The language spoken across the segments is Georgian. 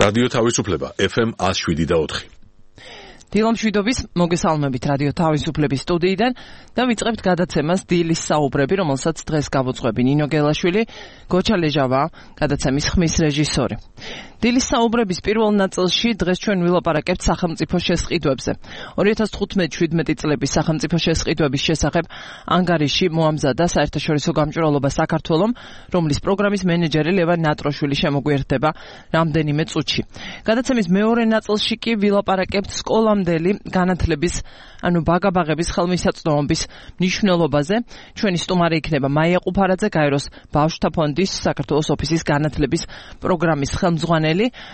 რადიო თავისუფლება FM 107.4. დილამშვიდობის მოგესალმებით რადიო თავისუფლების სტუდიიდან და ვიწყებთ გადაცემას დილის საუბრები, რომელსაც დღეს გავუძღვები ნინო გელაშვილი, გოჩა ლეჟავა, გადაცემის ხმის რეჟისორი. დილის საუბრების პირველ ნაწილში დღეს ჩვენ ვილაპარაკებთ სახელმწიფო შესყიდვებზე. 2015-17 წლების სახელმწიფო შესყიდვების შესახებ ანგარიში მოამზადა საერთაშორისო გამჭვირვალობა საქართველომ, რომლის პროგრამის მენეჯერი ლევან ნატროშვილი შემოგვიერთდება რამდენიმე წუთში. გადაცემის მეორე ნაწილში კი ვილაპარაკებთ სკოლამდელი განათლების, ბაგაბაღების ხელმისაწვდომობის მნიშვნელობაზე. ჩვენი სტუმარი იქნება მაია ყუფარაძე, გაეროს ბავშვთა ფონდის საქართველოს ოფისის განათლების პროგრამის ხელმძღვანელი.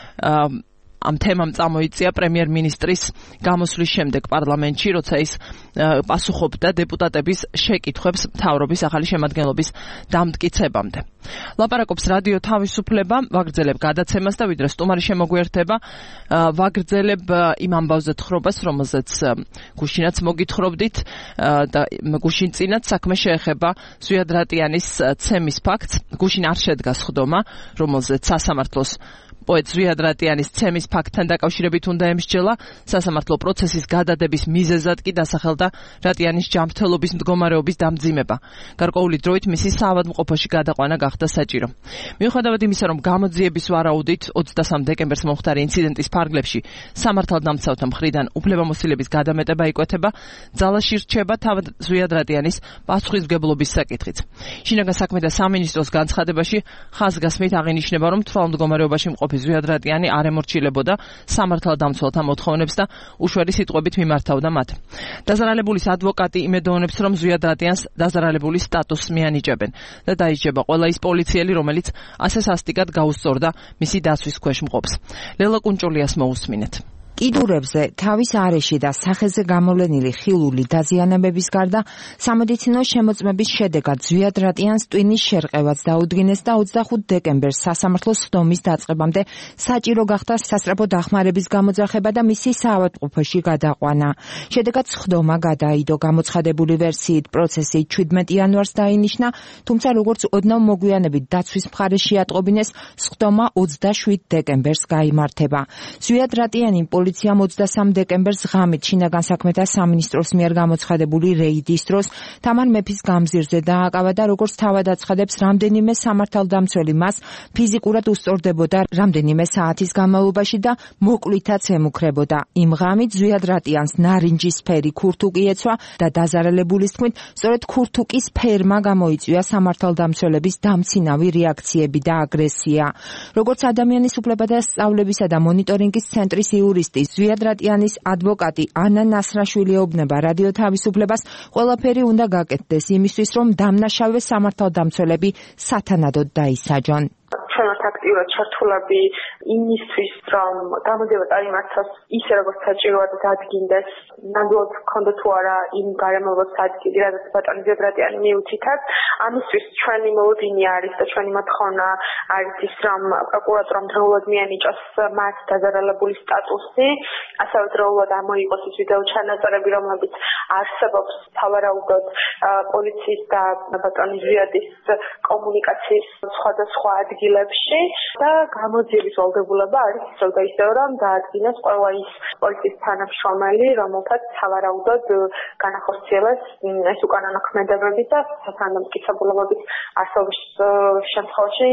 ამ თემამ წამოიწია პრემიერ-მინისტრის გამოსვლის შემდეგ პარლამენტში, როცა ის პასუხობდა დეპუტატების შეკითხვებს მთავრობის ახალი შემადგენლობის დამტკიცებამდე. ლაპარაკობს რადიო თავისუფლება, ვაგრძელებ გადაცემას და ვიდრე სტუმარი შემოგვიერთება, ვაგრძელებ იმ ამბავზე თხრობას, რომელზეც გუშინაც მოგითხრობდით და გუშინწინაც საქმე შეეხება ზვიად რატიანის ცემის ფაქტს. გუშინ არ შედგა სხდომა, რომელზეც სასამართლოს პოეტ ზვიად რატიანის ცემის ფაქტთან დაკავშირებით უნდა ემსჯელა. სასამართლო პროცესის გადადების მიზეზად კი დასახელდა რატიანის ჯანმრთელობის მდგომარეობის დამძიმება. გარკვეული დროით მისი საავადმყოფოში გადაყვანა გახდა საჭირო. მიუხედავად იმისა, რომ გამოძიების ვარაუდით 23 დეკემბერს მომხდარი ინციდენტის ფარგლებში სამართალდამცავთა მხრიდან უფლებამოსილების გადამეტება იკვეთება, ძალაში რჩება თავად ზვიად რატიანის პასუხისმგებლობის საკითხიც. შინაგან საქმეთა სამინისტროს განცხადებაში ხაზგასმით აღინიშნება, რომ თვალმდგომარეობაში მყოფი ზვიად რატიანი არ ემორჩილებოდა სამართალდამცველთა მოთხოვნებს და უშვერი სიტყვებით მიმართავდა მათ. დაზარალებულის ადვოკატი იმედოვნებს, რომ ზვიად რატიანს დაზარალებულის სტატუსს მიანიჭებენ და დაიჭება ყველა ის პოლიციელი, რომელიც ასე სასტიკად გაუსწორდა მისი დაცვის ქვეშ მყოფს. ლელა კუნჭულიას მოусმინეთ. კიდურებზე, თავის არეში და სახეზე გამოვლენილი ხილული დაზიანებების გარდა სამედიცინო შემოწმების შედეგად ზვიად რატიანს ტვინის შერყევაც დაუდგინეს და 25 დეკემბერს სასამართლოს სხდომის დაწყებამდე საჭირო გახდა სასწრაფო დახმარების გამოძახება და მისი საავადმყოფოში გადაყვანა. შედეგად სხდომა გადაიდო. გამოცხადებული ვერსიით პროცესი 17 იანვარს დაინიშნა, თუმცა როგორც ოდნავ მოგვიანებით დაცვის მხარეს შეატყობინეს, სხდომა 27 დეკემბერს გაიმართება. ზვიად რატიანი პოლიციამ 23 დეკემბერს ღამით შინაგან საქმეთა სამინისტროს მიერ გამოცხადებული რეიდის დროს თამარ მეფის გამზირზე დააკავა და როგორც თავად აცხადებს, რამდენიმე სამართალდამცველი მას ფიზიკურად უსწორდებოდა რამდენიმე საათის განმავლობაში და მოკლითაც ემუქრებოდა. იმ ღამით ზვიად რატიანს ნარინჯისფერი ქურთუკი ეცვა და დაზარალებულის თქმით, სწორედ ქურთუკის ფერმა გამოიწვია სამართალდამცველების დამცინავი რეაქციები და აგრესია. როგორც ადამიანის უფლებათა სწავლებისა და მონიტორინგის ცენტრის იურისტი ზვიად რატიანის ადვოკატი ანა ნასრაშვილი ეუბნება რადიო თავისუფლებას, ყველაფერი უნდა გაკეთდეს იმისთვის, რომ დამნაშავე სამართალდამცველები სათანადოდ დაისაჯონ. ჩვენත් აქტიურად ჩართულები იმისთვის, რომ გამოძიება წაიმართოს ისე, როგორც საჭიროა და დადგინდეს, ნამდვილად ჰქონდა თუ არა იმ გარემოებების ადგილი, რადგან ბატონი ზვიად რატიანი მიუთითად. ამისთვის ჩვენი მოლოდინი არის და ჩვენი მოთხოვნა არის ის, რომ პროკურატურამ დროულად მიანიჭოს მათ დაზარალებულის სტატუსი, ასევე დროულად ამოიღოს ის ვიდეო ჩანაწერები, რომლებიც არსებობს სავარაუდოდ პოლიციის და ბატონი ზვიადის კომუნიკაციის სხვადასხვა ადგილებში და გამოძიების ვალდებულება არის ისევ და ისევ, რომ დაადგინოს ყველა ის პოლიციის თანამშრომელი, რომელთაც სავარაუდოდ განახორციელეს ეს უკანონო ქმედებები და სათანადო არსებობის შემთხვევაში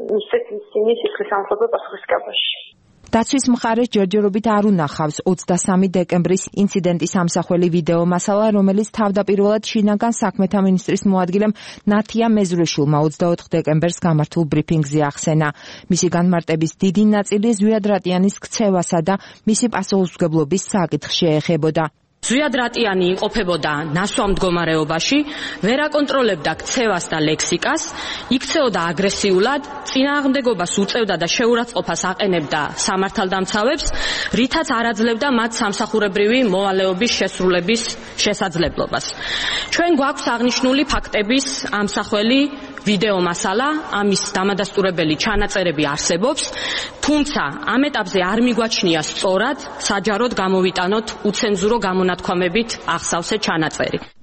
ისინი სისხლის სამართლებრივ პასუხისმგებლობაში. დაცვის მხარეს ჯერჯერობით არ უნახავს 23 დეკემბრის ინციდენტის ამსახველი ვიდეო მასალა, რომელიც თავდაპირველად შინაგან საქმეთა მინისტრის მოადგილემ ნათია მეზრუშულმა 24 დეკემბერს გამართულ ბრიფინგზე ახსენა. მისი განმარტების დიდი ნაწილი ზვიად რატიანის ქცევასა და მისი პასუხისმგებლობის საკითხს შეეხებოდა. ზვიად რატიანი იმყოფებოდა ნასვამ მდგომარეობაში, ვერ აკონტროლებდა ქცევას და ლექსიკას, იქცეოდა აგრესიულად, წინააღმდეგობას უწევდა და შეურაცხყოფას აყენებდა სამართალდამცავებს, რითაც არ აძლევდა მათ სამსახურებრივი მოვალეობის შესრულების შესაძლებლობას. ჩვენ გვაქვს აღნიშნული ფაქტების ამსახველი ვიდეო მასალა, ამის დამადასტურებელი ჩანაწერები არსებობს, თუმცა ამ ეტაპზე არ მიგვაჩნია სწორად საჯაროდ გამოვიტანოთ უცენზურო გამონათქვამებით აღსავსე ჩანაწერი.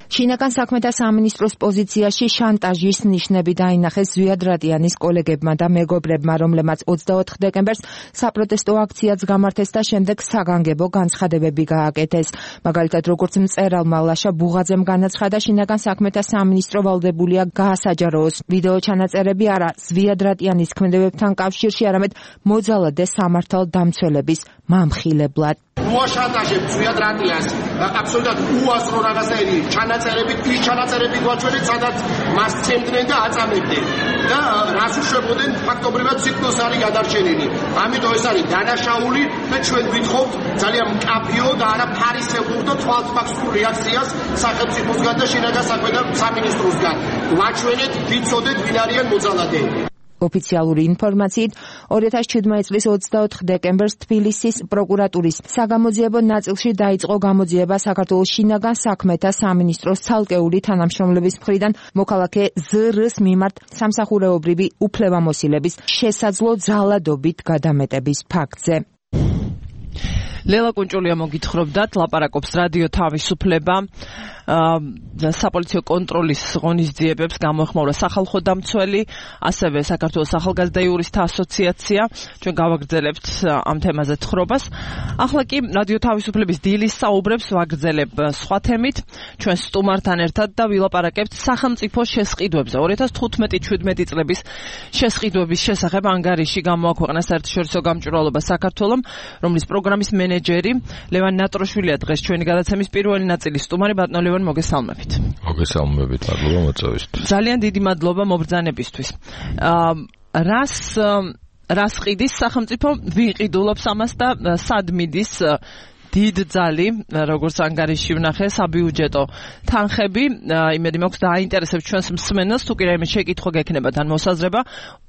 შინაგან საქმეთა სამინისტროს პოზიციაში შანტაჟის ნიშნები დაინახეს ზვიად რატიანის კოლეგებმა და მეგობრებმა, რომლებმაც 24 დეკემბერს საპროტესტო აქციაც გამართეს და შემდეგ საგანგებო განცხადებები გააკეთეს. მაგალითად, როგორც მწერალმა ლაშა ბუღაძემ განაცხადა, შინაგან საქმეთა სამინისტრო ვალდებულია გაასაჯაროოს ვიდეო ჩანაწერები არა ზვიად რატიანის ქმედებებთან კავშირში, არამედ მოძალადე სამართალდამცველების მამხილებლად. მოაშანტაჟებს ზვიად რატიანს აბსოლუტურად უაზრო რაღაცაები ჩანაწერები გვაჩვენეთ, სადაც მას წემდნენ და აწამებდნენ და რას უშვებოდნენ, ფაქტობრივად სიტყვის არის გადარჩენილი. ამიტომ ეს არის დანაშაული და ჩვენ გვითხოვთ ძალიან მკაფიო და არა ფარისეულ და თვალთმაქსურ რეაქციას სახელმწიფოსგან და შინაგან საქმეთა სამინისტროსგან. ვაჩვენეთ, ვიცოდეთ, ვინ არიან მოძალადეები. ოფიციალური ინფორმაციით 2017 წლის 24 დეკემბერს თბილისის პროკურატურის საგამოძიებო ნაწილში დაიწყო გამოძიება საქართველოს შინაგან საქმეთა სამინისტროს ცალკეული თანამშრომლების მხრიდან მოქალაქე ზ.რ.-ს მიმართ სამსახურეობრივი უფლებამოსილების შესაძლო ძალადობით გადამეტების ფაქტზე. ლელა კუნჭულია მოგითხრობდათ, ლაპარაკობს რადიო თავისუფლება. საპოლიციო კონტროლის ღონისძიებებს გამოეხმაურა სახალხო დამცველი, ასევე საქართველოს ახალგაზრდა იურისტთა ასოციაცია. ჩვენ გავაგრძელებთ ამ თემაზე თხრობას. ახლა კი რადიო თავისუფლების დილის საუბრებს ვაგრძელებ სხვა თემით. ჩვენ სტუმართან ერთად და ვილაპარაკებთ სახელმწიფო შესყიდვებზე. 2015-17 წლების შესყიდვების შესახებ ანგარიში გამოაქვეყნა საერთაშორისო გამჭვირვალობა საქართველომ, რომლის პროგრამის მენეჯერი ლევან ნატროშვილია დღეს ჩვენი გადაცემის პირველი ნაწილის სტუმარი. ბატონო ლევან, მოგესალმებით. მოგესალმებით, მადლობა მოწვევისთვის. ძალიან დიდი მადლობა მობრძანებისთვის. რას ყიდის სახელმწიფო, ვინ ყიდულობს ამას და სად მიდის დიდ ძალი, როგორც ანგარიში ვნახე, საბიუჯეტო თანხები. იმედი მაქვს დააინტერესებს ჩვენს მსმენელს, თუ კი რაიმე შეკითხვა გექნება თან მოსაზრება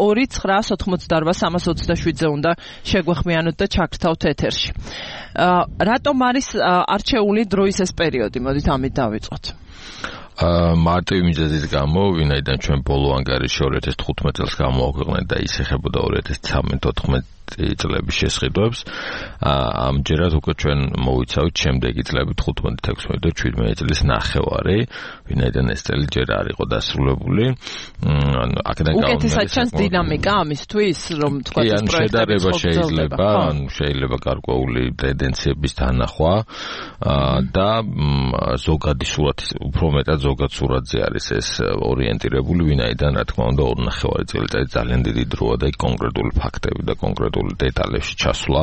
2988327-ზე უნდა შეგვეხმიანოთ და ჩაგრთავთ ეთერში. რატომ არის არჩეული დროის ეს პერიოდი? მოდით ამით დავიწყოთ. მარტივი მიზეზის გამო, ვინაიდან ჩვენ ბოლო ანგარიში 2015 წელს გამოაქვეყნეთ და ის ეხებოდა 2013-14 წლების შესყიდვებს. ამჯერად უკვე ჩვენ მოვიცავთ შემდეგი წლები 15, 16 და 17 წლის ნახევარი, ვინაიდან ეს წელი ჯერ არ იყო დასრულებული. აქედან უკეთესად ჩანს დინამიკა ამისთვის, რომ თქვა ეს პროექტები შეიძლება, შეიძლება გარკვეული ტენდენციების დანახვა და ზოგადი სურათი, უფრო მეტად ზოგად სურათზე არის ეს ორიენტირებული, ვინაიდან რა თქმა უნდა 2 ნახევარი წელიწადი ძალიან დიდი დროა და კონკრეტული ფაქტები და კონკრეტული დეტალებში ჩასვლა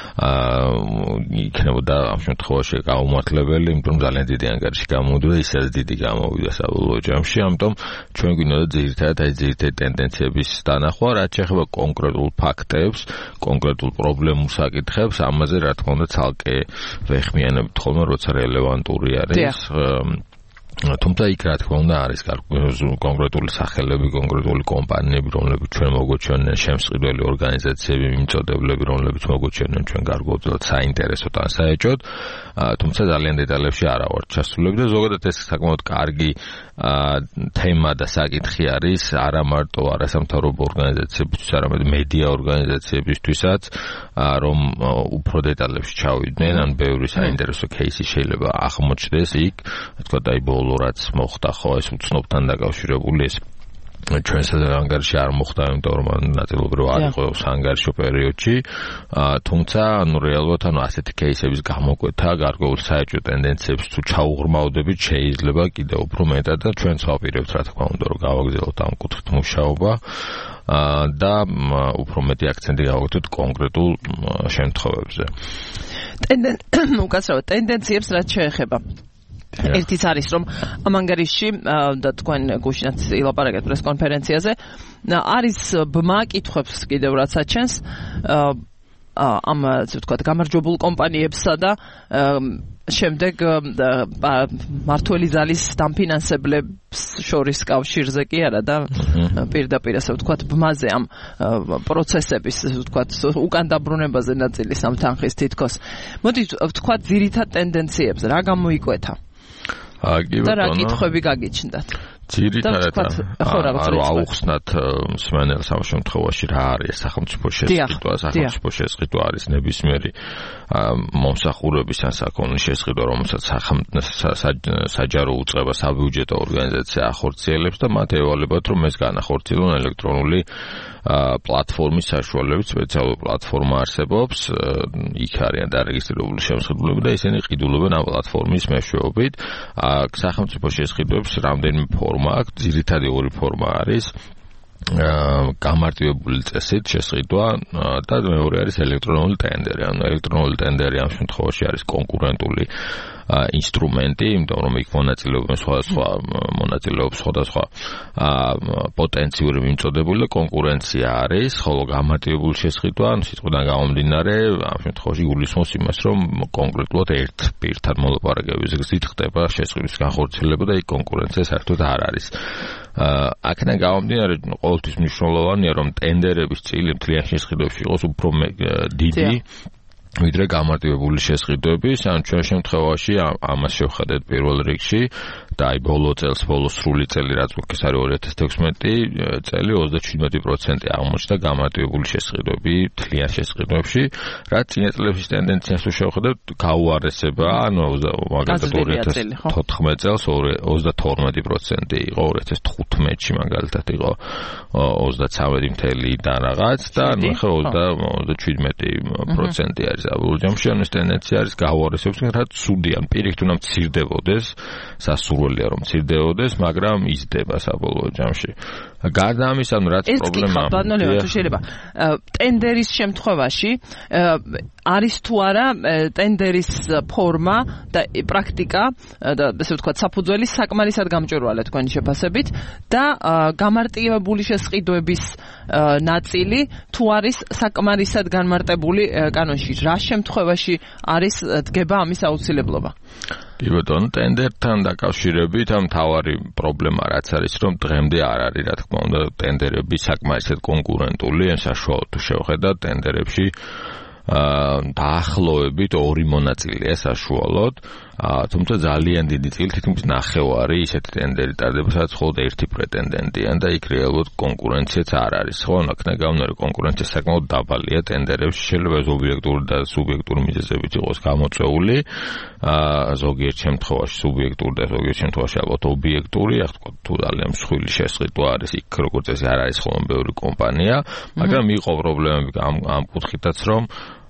იქნებოდა ამ შემთხვევაში გაუმართლებელი, იმიტომ ძალიან დიდი ანგარიში გამოვიდა, ისაც დიდი გამოვიდა საბოლოო ჯამში, ამიტომ ჩვენ გვინდოდა ძირითადად ტენდენციების დანახვა, რაც შეეხება კონკრეტულ ფაქტებს, კონკრეტულ პრობლემურ საკითხებს, ამაზე რა თქმა უნდა ცალკე ვეხმიანებთ ხოლმე, როცა რელევანტური არის. თუმცა იქ რა თქმა უნდა არის კონკრეტული სახელები, კონკრეტული კომპანიები, რომლებიც ჩვენ მოგვეჩვენენ, შემსყიდველი ორგანიზაციები, მიმწოდებლები, რომლებიც მოგვეჩვენენ ჩვენ გარკვეულად საინტერესოდ ან საეჭვოდ, თუმცა ძალიან დეტალებში არა ვარ ჩასულები და ზოგადად ეს საკმაოდ კარგი თემა და საკითხი არის არა მარტო არასამთავრობო ორგანიზაციებისთვის, არამედ მედია ორგანიზაციებისთვისაც, რომ უფრო დეტალებში ჩავიდნენ, ან ბევრი საინტერესო кейსი შეიძლება აღმოჩნდეს იქ, თქვა და ბოლო რაც მოხდა ხო ეს უცნობთან დაკავშირებული ეს ჩვენს ანგარიში არ მოხდა, იმიტომ რომ ნაწილობრივ არ იყო საანგარიშო პერიოდში, თუმცა რეალურად ასეთი кейსების გამოკვეთა გარკვეულ საეჭვო ტენდენციებს თუ ჩაუღრმავდებით შეიძლება კიდევ უფრო მეტად და ჩვენც ვაპირებთ რა თქმა უნდა რომ გავაგრძელოთ ამ კუთხით მუშაობა და უფრო მეტი აქცენტი გავაკეთოთ კონკრეტულ შემთხვევებზე. უკაცრავად ტენდენციებს რაც შეეხება. ერთიც არის რომ ამ ანგარიში და თქვენ გუშინაც ილაპარაკეთ პრესკონფერენციაზე არის ბმა კითხვებს კიდევ რაც აჩენს ამ ასე ვთქვათ გამარჯვებულ კომპანიებსა და შემდეგ მართველი ზალის დამფინანსებლებს შორის კავშირზე კი არა და პირდაპირ ასე ვთქვათ ბმაზე ამ პროცესების ასე ვთქვათ უკან დაბრუნებაზე ნაწილის ამ თანხის თითქოს. მოდი ვთქვათ ძირითად ტენდენციებზე რა გამოიკვეთა? და რა კითხვები გაგიჩნდათ? ძირითადად არ აუხსნათ მსმენელს ამ შემთხვევაში რა არის სახელმწიფო შესყიდვა. სახელმწიფო შესყიდვა არის ნებისმიერი მომსახურების ან საქონლის შესყიდვა, რომელსაც საჯარო უწყება საბიუჯეტო ორგანიზაცია ახორციელებს და მათ ევალებათ, რომ ეს განახორციელონ ელექტრონული პლატფორმის საშუალებით. სპეციალური პლატფორმა არსებობს, იქ არიან დარეგისტრირებული შემსხიდულები და ისინი ყიდულობენ ამ პლატფორმის მეშვეობით. სახელმწიფო შესყიდვებს რამდენიმე ფორმა აქვს, ძირითადი ორი ფორმა არის გამარტივებული წესით შესყიდვა და მეორე არის ელექტრონული ტენდერი. ანუ ელექტრონული ტენდერი ამ შემთხვევაში არის კონკურენტული ინსტრუმენტი, იმიტომ რომ იქ მონაწილეობენ სხვადასხვა პოტენციური მიმწოდებული და კონკურენცია არის, ხოლო გამარტივებული შესყიდვა, ანუ სიტყვიდან გამომდინარე, ამ შემთხვევაში გულისხმობს იმას, რომ კონკრეტულად ერთ პირთან მოლაპარაკების გზით ხდება შესყიდვის განხორციელება და იქ კონკურენცია საერთოდ არ არის. აქედან გამომდინარე, ყოველთვის მნიშვნელოვანია, რომ ტენდერების წილი მთლიან შესყიდვებში იყოს უფრო დიდი ვიდრე გამარტივებული შესყიდვების. ან ჩვენ შემთხვევაში ამას შევხედეთ პირველ რიგში და აი ბოლო სრული წელი რაც გვაქვს არის 2016 წელი 37% აღმოჩნდა გამარტივებული შესყიდვები თლიან შესყიდვებში, რაც წინა წლების ტენდენციას თუ შევხედეთ გაუარესება, ანუ მაგალითად 2014 წელს 32% იყო, 2015-ში მაგალითად იყო 33 და რაღაც და ნუ ხა 27% არის საბოლოო ჯამში. ანუ ეს ტენდენცია არის გაუარესების, რაც ცუდია, პირიქით უნდა მცირდებოდეს, სასურველია რომ მცირდებოდეს, მაგრამ იზრდება საბოლოო ჯამში. გარდა ამისა, ანუ რაც პრობლემა თუ შეიძლება ტენდერის შემთხვევაში არის თუ არა ტენდერის ფორმა და პრაქტიკა და ესე ვთქვათ საფუძველი საკმარისად გამჭვირვალე თქვენი შეფასებით და გამარტივებული შესყიდვების ნაწილი თუ არის საკმარისად განმარტებული კანონში, რა შემთხვევაში არის დგება ამის აუცილებლობა? კი ბატონო, ტენდერთან დაკავშირებით ამ თავარი პრობლემა რაც არის, რომ დღემდე არ არის, რა თქმა უნდა, ტენდერები საკმარისად კონკურენტული, საშუალოდ თუ შევხედათ ტენდერებში დაახლოებით 2 მონაწილეა საშუალოდ, თუმცა ძალიან დიდი წილი თითქმის ნახევარი ისეთი ტენდერი ტარდება, სადაც მხოლოდ ერთი პრეტენდენტია და იქ რეალურად კონკურენციაც არ არის. ხო, აქედან გამომდინარე კონკურენცია საკმაოდ დაბალია ტენდერებში, შეიძლება ობიექტური და სუბიექტური მიზეზებით იყოს გამოწვეული, ზოგიერთ შემთხვევაში სუბიექტური და ზოგიერთ შემთხვევაში ალბათ ობიექტური, თუ ძალიან მსხვილი შესყიდვა არის, იქ როგორც წესი არ არის ხოლმე ბევრი კომპანია, მაგრამ იყო პრობლემები ამ კუთხითაც, რომ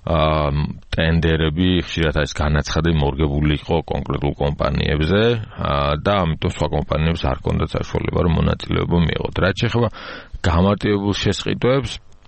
ტენდერები ხშირად არის განაცხადები მორგებული იყო კონკრეტულ კომპანიებზე და ამიტომ სხვა კომპანიებს არ ჰქონდათ საშუალება რომ მონაწილეობა მიეღოთ. რაც შეეხება გამარტივებულ შესყიდვებს,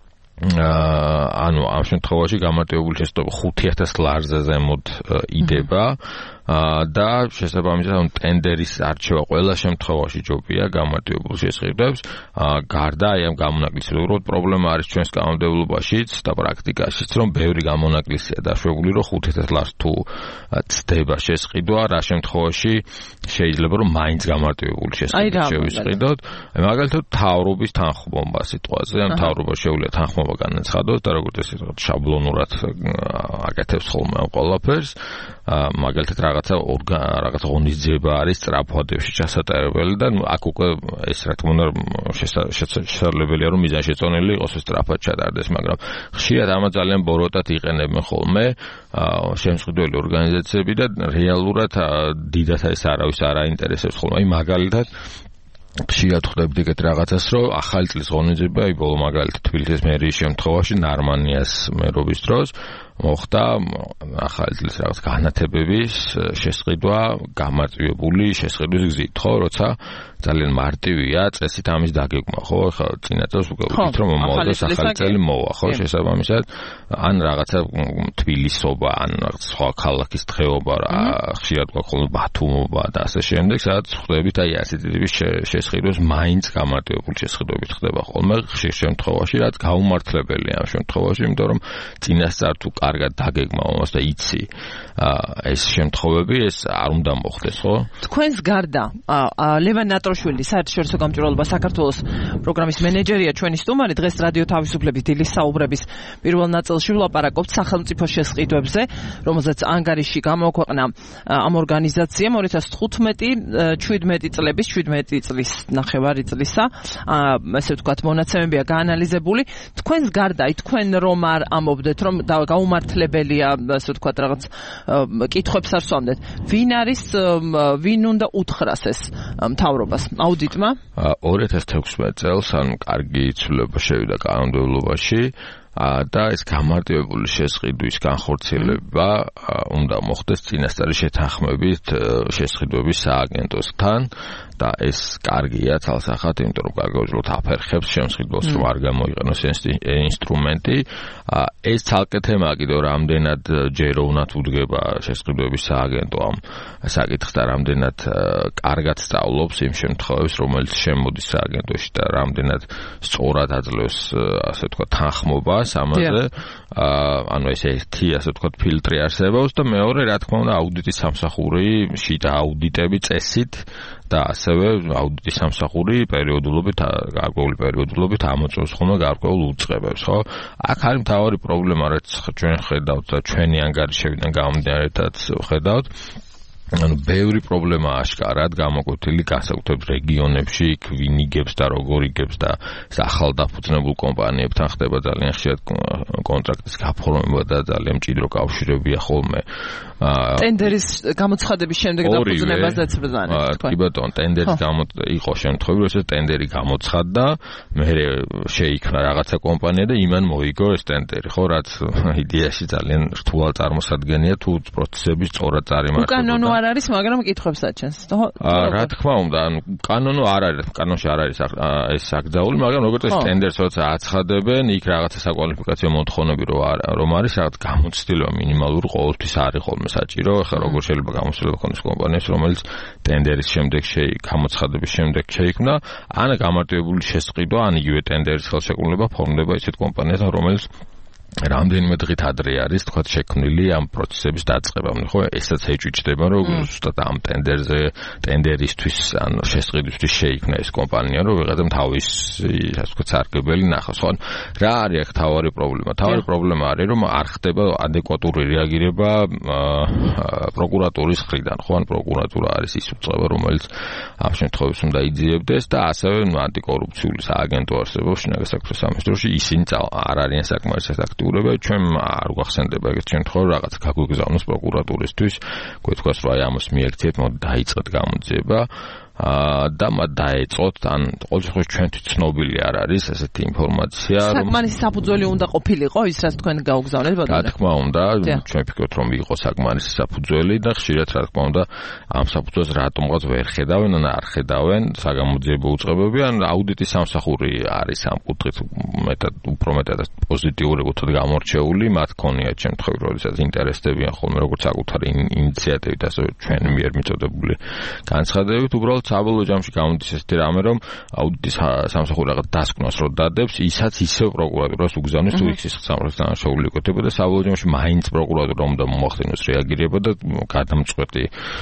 ანუ ამ შემთხვევაში გამარტივებული შესყიდვა 5000 ლარზე ზემოთ იდება და შესაბამისად ტენდერის არჩევა ყველა შემთხვევაში ჯობია გამარტივებულ შესყიდვებს. გარდა აი ამ გამონაკლისის უბრალოდ პრობლემა არის ჩვენს კანონმდებლობაშიც და პრაქტიკაშიც, რომ ბევრი გამონაკლისია დაშვებული, რომ 5000 ლარს თუ ცდება შესყიდვა, რა შემთხვევაში შეიძლება რომ მაინც გამარტივებული შესყიდვა შევისყიდოთ. მაგალითად მთავრობის თანხმობა სიტყვაზე, ან მთავრობა შეუძლია თანხმობა განაცხადოს და როგორც ეს შაბლონურად აკეთებს ხოლმე ამ ყველაფერს, მაგალითად რაღაცა ღონისძიება არის სწრაფვადებში ჩასატარებელი და აქ უკვე ეს რა თქმა უნდა შესაძლებელია რომ მიზანშეწონილი იყოს სწრაფად ჩატარდეს, მაგრამ ხშირად ამას ძალიან ბოროტად იყენებენ ხოლმე შემსყიდველი ორგანიზაციები და რეალურად დიდად ეს არავის არ აინტერესებს ხოლმე. აი მაგალითად ხშირად ხვდებით ეგეთ რაღაცას, რომ ახალი წლის ღონისძიება, აი ბოლო მაგალითად თბილისის მერიის შემთხვევაში ნარმანიას მერობის დროს მოხდა ახალი წლის რაღაც განათებების შესყიდვა გამარტივებული შესყიდვის გზით, ხო, როცა ძალიან მარტივია წესით ამის დაგეგმა, ხო, ხა წინა წელს უკვე ვთქვით რომ მომავალს ახალი წელი მოვა, ხო, შესაბამისად ან რაღაცა თბილისობა, ან სხვა ქალაქის დღეობა, ხშირად გვაქვს ხოლმე ბათუმობა და ასე შემდეგ, სადაც ხვდებით აი ასეთი ტიპის შესყიდვებს მაინც გამარტივებული შესყიდვებით ხდება ხოლმე ხშირ შემთხვევაში, რაც გაუმართლებელია ამ შემთხვევაში, იმიტომ რომ წინასწარ თუ კარგად დაგეგმა მომას და იცი ეს შემთხვევები ეს არ უნდა მოხდეს, ხო? თქვენს გარდა ლევან ნატროშ ნატროშვილი, საერთაშორისო გამჭვირვალობა საქართველოს პროგრამის მენეჯერია, ჩვენი სტუმარი. დღეს რადიო თავისუფლების დილის საუბრების პირველ ნაწილში ვლაპარაკობთ სახელმწიფო შესყიდვებზე, რომელზეც ანგარიში გამოაქვეყნა ამ ორგანიზაციამ 2015 17 წლის ნახევარი წლისა, ესე ვთქვათ, მონაცემებია გაანალიზებული. თქვენს გარდა, თქვენ რომ არ ამობდეთ, რომ გაუმართლებელია, ასე ვთქვათ, რაღაც კითხვებს არ სვამდეთ. ვინ უნდა უთხრას ეს მთავრობას აუდიტმა? 2016 წელს ან კარგი ცვლილება შევიდა კანონმდებლობაში და ეს გამარტივებული შესყიდვის განხორციელება უნდა მოხდეს წინასწარი შეთანხმებით შესყიდვების სააგენტოსთან და ეს კარგია თალსახად, იმიტომ რომ გარკვეულწილად აფერხებს შემსყიდველს, რომ არ გამოიყენოს ინსტრუმენტი. ეს ცალკე თემა კიდევ რამდენად ჯერ უნდათ უდგება შესყიდვების სააგენტო ამ საკითხს და რამდენად კარგად სწავლობს იმ შემთხვევებს, რომელიც შემოდის სააგენტოში და რამდენად სწორად აძლევს, ასე ვთქვათ, თანხმობას ამაზე. ანუ ეს ერთი, ასე ვთქვათ, ფილტრი არსებობს და მეორე, რა თქმა უნდა, აუდიტის სამსახური, შიდა აუდიტები წესით და ასევე აუდიტის სამსახური გარკვეული პერიოდულობით ამოწევს ხოლმე გარკვეულ უწყებებს, ხო? აქ არის მთავარი პრობლემა, რაც ჩვენ ხედავთ და ჩვენი ანგარიშებიდან გამომდინარეთაც ხედავთ. ანუ ბევრი პრობლემა აშკარად გამოკვეთილი განსაკუთრებით რეგიონებში, ვინ იგებს და როგორ იგებს და ახალ დაფუძნებულ კომპანიებთან ხდება ძალიან ხშირად კონტრაქტის გაფორმება და ძალიან მჭიდრო კავშირებია ხოლმე. ტენდერის გამოცხადების შემდეგ დაფუძნებასაც ბრძანებთ თქვენ. კი ბატონო, ტენდერის იყო შემთხვევები, როდესაც ტენდერი გამოცხადდა, მერე შეიქმნა რაღაცა კომპანია და იმან მოიგო ეს ტენდერი, ხო, რაც იდეაში ძალიან რთულად წარმოსადგენია თუ პროცესების სწორად წარიმართება. არ არის, მაგრამ კითხვებს აჩენს. რა თქმა უნდა, ანუ კანონო არ არის, კანონში არ არის ეს აკრძალული, მაგრამ როგორც ეს ტენდერს როცა აცხადებენ, იქ რაღაცა საკვალიფიკაციო მოთხოვნები რომ არის, რაღაც გამოცდილება მინიმალური ყოველთვის არის ხოლმე საჭირო. ახლა როგორ შეიძლება გამოცდილება ქონდეს კომპანიას, რომელიც ტენდერის შემდეგ გამოცხადების შემდეგ შეიქმნა, ან გამარტივებული შესყიდვა, ან იგივე ტენდერის ხელშეკრულება ფორმდება ისეთ კომპანიასთან, რომელიც რამდენიმე დღით ადრე არის, თქვათ, შექმნილი ამ პროცესების დაწყებამდე, ხო? ესაც ეჭვიჭდება, რომ ზუსტად ამ ტენდერისთვის, ან შესყიდვისთვის შეიქმნა ეს კომპანია, რომ ვიღაცამ თავისი, ასე ვთქვათ, სარგებელი ნახოს, ხო? რა არის აქ თავარი პრობლემა? თავარი პრობლემა არის, რომ არ ხდება ადეკვატური რეაგირება პროკურატურის მხრიდან, ხო? ან პროკურატურა არის ის უწყება, რომელიც ამ შემთხვევებში უნდა იძიებდეს და ასევე ანტიკორუფციული სააგენტო არსებობს შინაგან საქმეთა სამინისტროში, ისინი არ არიან საკმარისად აქტიურები, ჩვენ არ გვახსენდება ეგეთ შემთხვევაში რაღაც გაგვიგზავნოს პროკურატურისთვის, გვეთქვას რომ აი ამას მიერთეთ, მოდი დაიწყეთ გამოძიება. და დაეწყოთ, ან ყოველ შემთხვევაში ჩვენთვის ცნობილი არ არის ესეთი ინფორმაცია, რომ საკმარისი საფუძველი უნდა ყოფილიყო ის, რაც თქვენ გაუგზავნეთ, ბატონო. რა თქმა უნდა, ჩვენ ვფიქრობთ, რომ იყო საკმარისი საფუძველი და ხშირად, რა თქმა უნდა, ამ საფუძველს რატომღაც ვერ ხედავენ, ან არ ხედავენ საგამოძიებო უწყებები, ან აუდიტის სამსახური არის ამ კუთხით უფრო მეტად პოზიტიური კუთხით გამორჩეული, მათ ქონიათ შემთხვევები, როდესაც ინტერესდებიან ხოლმე როგორც საკუთარი ინიციატივით, ასევე ჩვენ მიერ მიწოდებული განცხადებებით, უბრალოდ საბოლოო ჯამში გამოდის ესეთი რამე, რომ აუდიტის სამსახური რაღაც დასკვნას რო დადებს, ისაც ისევ პროკურატურას უგზავნის თუ იქ სამართლის დანაშაული იკვეთება და საბოლოო ჯამში მაინც პროკურატურა უნდა მოახდინოს რეაგირება და გადამწყვეტი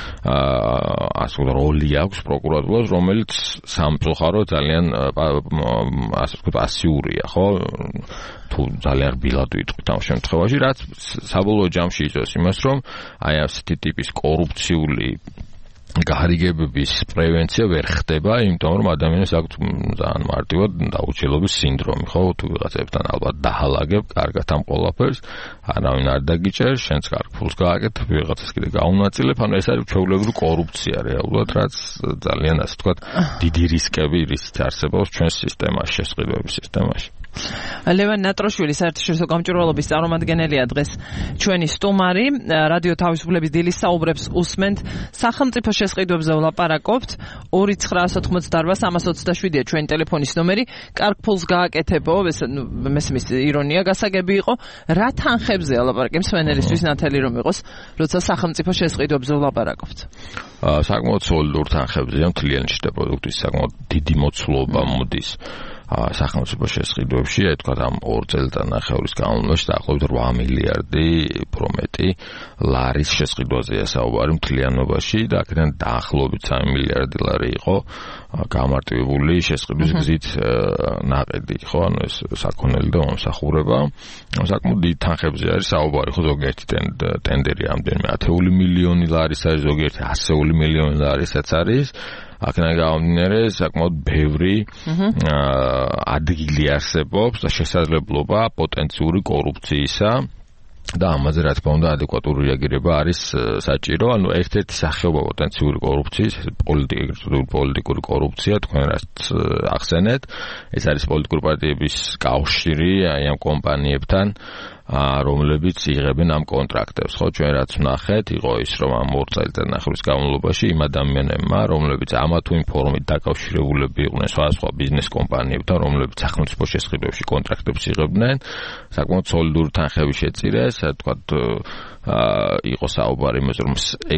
ასე ვთქვათ როლი აქვს პროკურატურას, რომელიც სამწუხარო ძალიან ასე ვთქვათ პასიურია, ხო? თუ ძალიან რბილად ვიტყვით ამ შემთხვევაში, რაც საბოლოო ჯამში იწვევს იმას, რომ აი ასეთი ტიპის კორუფციული გარიგებების პრევენცია ვერ ხდება, იმიტომ რომ ადამიანს აქვს ძალიან მარტივად დაუჩილობის სინდრომი, ხო? თუ ვიღაცებთან ალბათ დაჰალაგებ კარგად ამ ყველაფერს, არავინ არ დაგიჭერს, შენც კარგ ფულს გააკეთე, ვიღაცას კიდე გაუნაწილებ, ანუ ეს არის ჩვეულებრივი კორუფცია რეალურად, რაც ძალიან ასე ვთქვათ, დიდი რისკები არსებობს ჩვენს სისტემაში, შესყიდვების სისტემაში. ლევან ნატროშვილი, საერთაშორისო გამჭვირვალობის წარმომადგენელია დღეს ჩვენი სტუმარი. რადიო თავისუფლების დილის საუბრებს უსმენთ. სახელმწიფო შესყიდვებზე ვლაპარაკობთ. 2988327-ია ჩვენი ტელეფონის ნომერი. კარგ ფულს გააკეთებო, მესმის ირონია გასაგები იყო. რა თანხებზე ლაპარაკი მსმენელისთვის ნათელი რომ იყოს, როცა სახელმწიფო შესყიდვებზე ვლაპარაკობთ? საკმაოდ სოლიდურ თანხებზე, მთლიანი შიდა პროდუქტის საკმაოდ დიდი მოცულობა მოდის. სახელმწიფო შესყიდვებში, თქვა ამ 2 წელიწადნახევრის განმავლობაში დაახლოებით 8 მილიარდი პრომეტი ლარის შესყიდვაზეა საუბარი მთლიანობაში და აქედან დაახლოებით 3 მილიარდი ლარი იყო გამარტივებული შესყიდვის გზით ნაყიდი, ხო, ანუ ეს საქონელი და მომსახურება. საკმაოდ დიდ თანხებზე არის საუბარი, ხო, ზოგიერთი ტენდერი ამდენიმე 10 მილიონი ლარის არის, ზოგიერთი 100 მილიონი ლარისაც არის. აქედან გამომდინარე, საკმაოდ ბევრი ადგილი არსებობს და შესაძლებლობა პოტენციური კორუფციისა და ამაზე რა თქმა უნდა ადეკვატური რეაგირება არის საჭირო. ანუ ერთ-ერთი სახეობა პოტენციური კორუფციის, პოლიტიკური კორუფცია, თქვენ რაც ახსენეთ, ეს არის პოლიტიკური პარტიების კავშირი აი ამ კომპანიებთან, რომლებიც იღებენ ამ კონტრაქტებს, ხო, ჩვენ რაც ვნახეთ, იყო ის, რომ ამ 2 წელიწადნახევრის განმავლობაში იმ ადამიანებმა, რომლებიც ამა თუ იმ ფორმით დაკავშირებულები იყვნენ სხვადასხვა ბიზნეს კომპანიებთან, რომლებიც სახელმწიფო შესყიდვებში კონტრაქტებს იღებდნენ, საკმაოდ სოლიდური თანხები შეწირეს, თქვათ იყო საუბარი იმაზე, რომ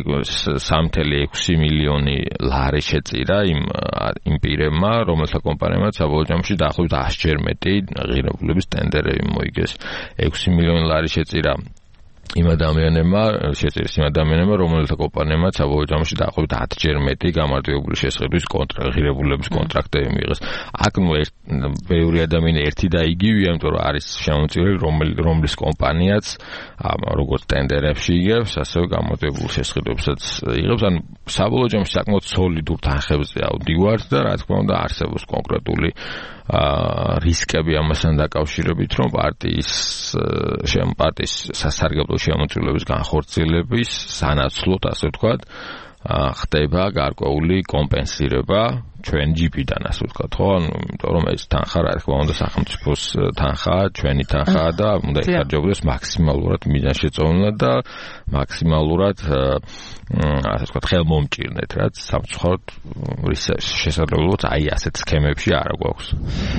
3.6 მილიონი ლარი შეწირა იმ პირებმა, რომელთა კომპანიებმა საბოლოო ჯამში დაახლოებით 100-ჯერ მეტი ღირებულების ტენდერები მოიგეს. 6 მილიონი ლარი შეწირა იმ ადამიანებმა, რომელთა კომპანიებმა საბოლოო ჯამში დაახლოებით 10-ჯერ მეტი გამარტივებული შესყიდვის ღირებულების კონტრაქტები მიიღეს. აქ ბევრი ადამიანი ერთი და იგივეა, იმიტომ რომ არის შემომწირებელი, რომლის კომპანიაც როგორც ტენდერებში იგებს, ასევე გამარტივებულ შესყიდვებსაც იღებს. ანუ საბოლოო ჯამში საკმაოდ სოლიდურ თანხებზე ავდივართ და რა თქმა უნდა არსებობს კონკრეტული რისკები ამასთან დაკავშირებით, რომ პარტიის სასარგებლო შემოწირულობის განხორციელების სანაცვლოდ, ასე ვთქვათ, ხდება გარკვეული კომპენსირება ჩვენ ჯიპიდან, ასე ვთქვათ, ხო? ანუ იმიტომ რომ ეს თანხა, რა თქმა უნდა, სახელმწიფოს თანხაა, ჩვენი თანხაა და უნდა იხარჯებოდეს მაქსიმალურად მიზანშეწონილად და მაქსიმალურად ასე ვთქვათ, ხელმომჭირნეთ, რაც სამწუხაროდ შესაძლებლობაც აი ასეთ სქემებში არ გვაქვს.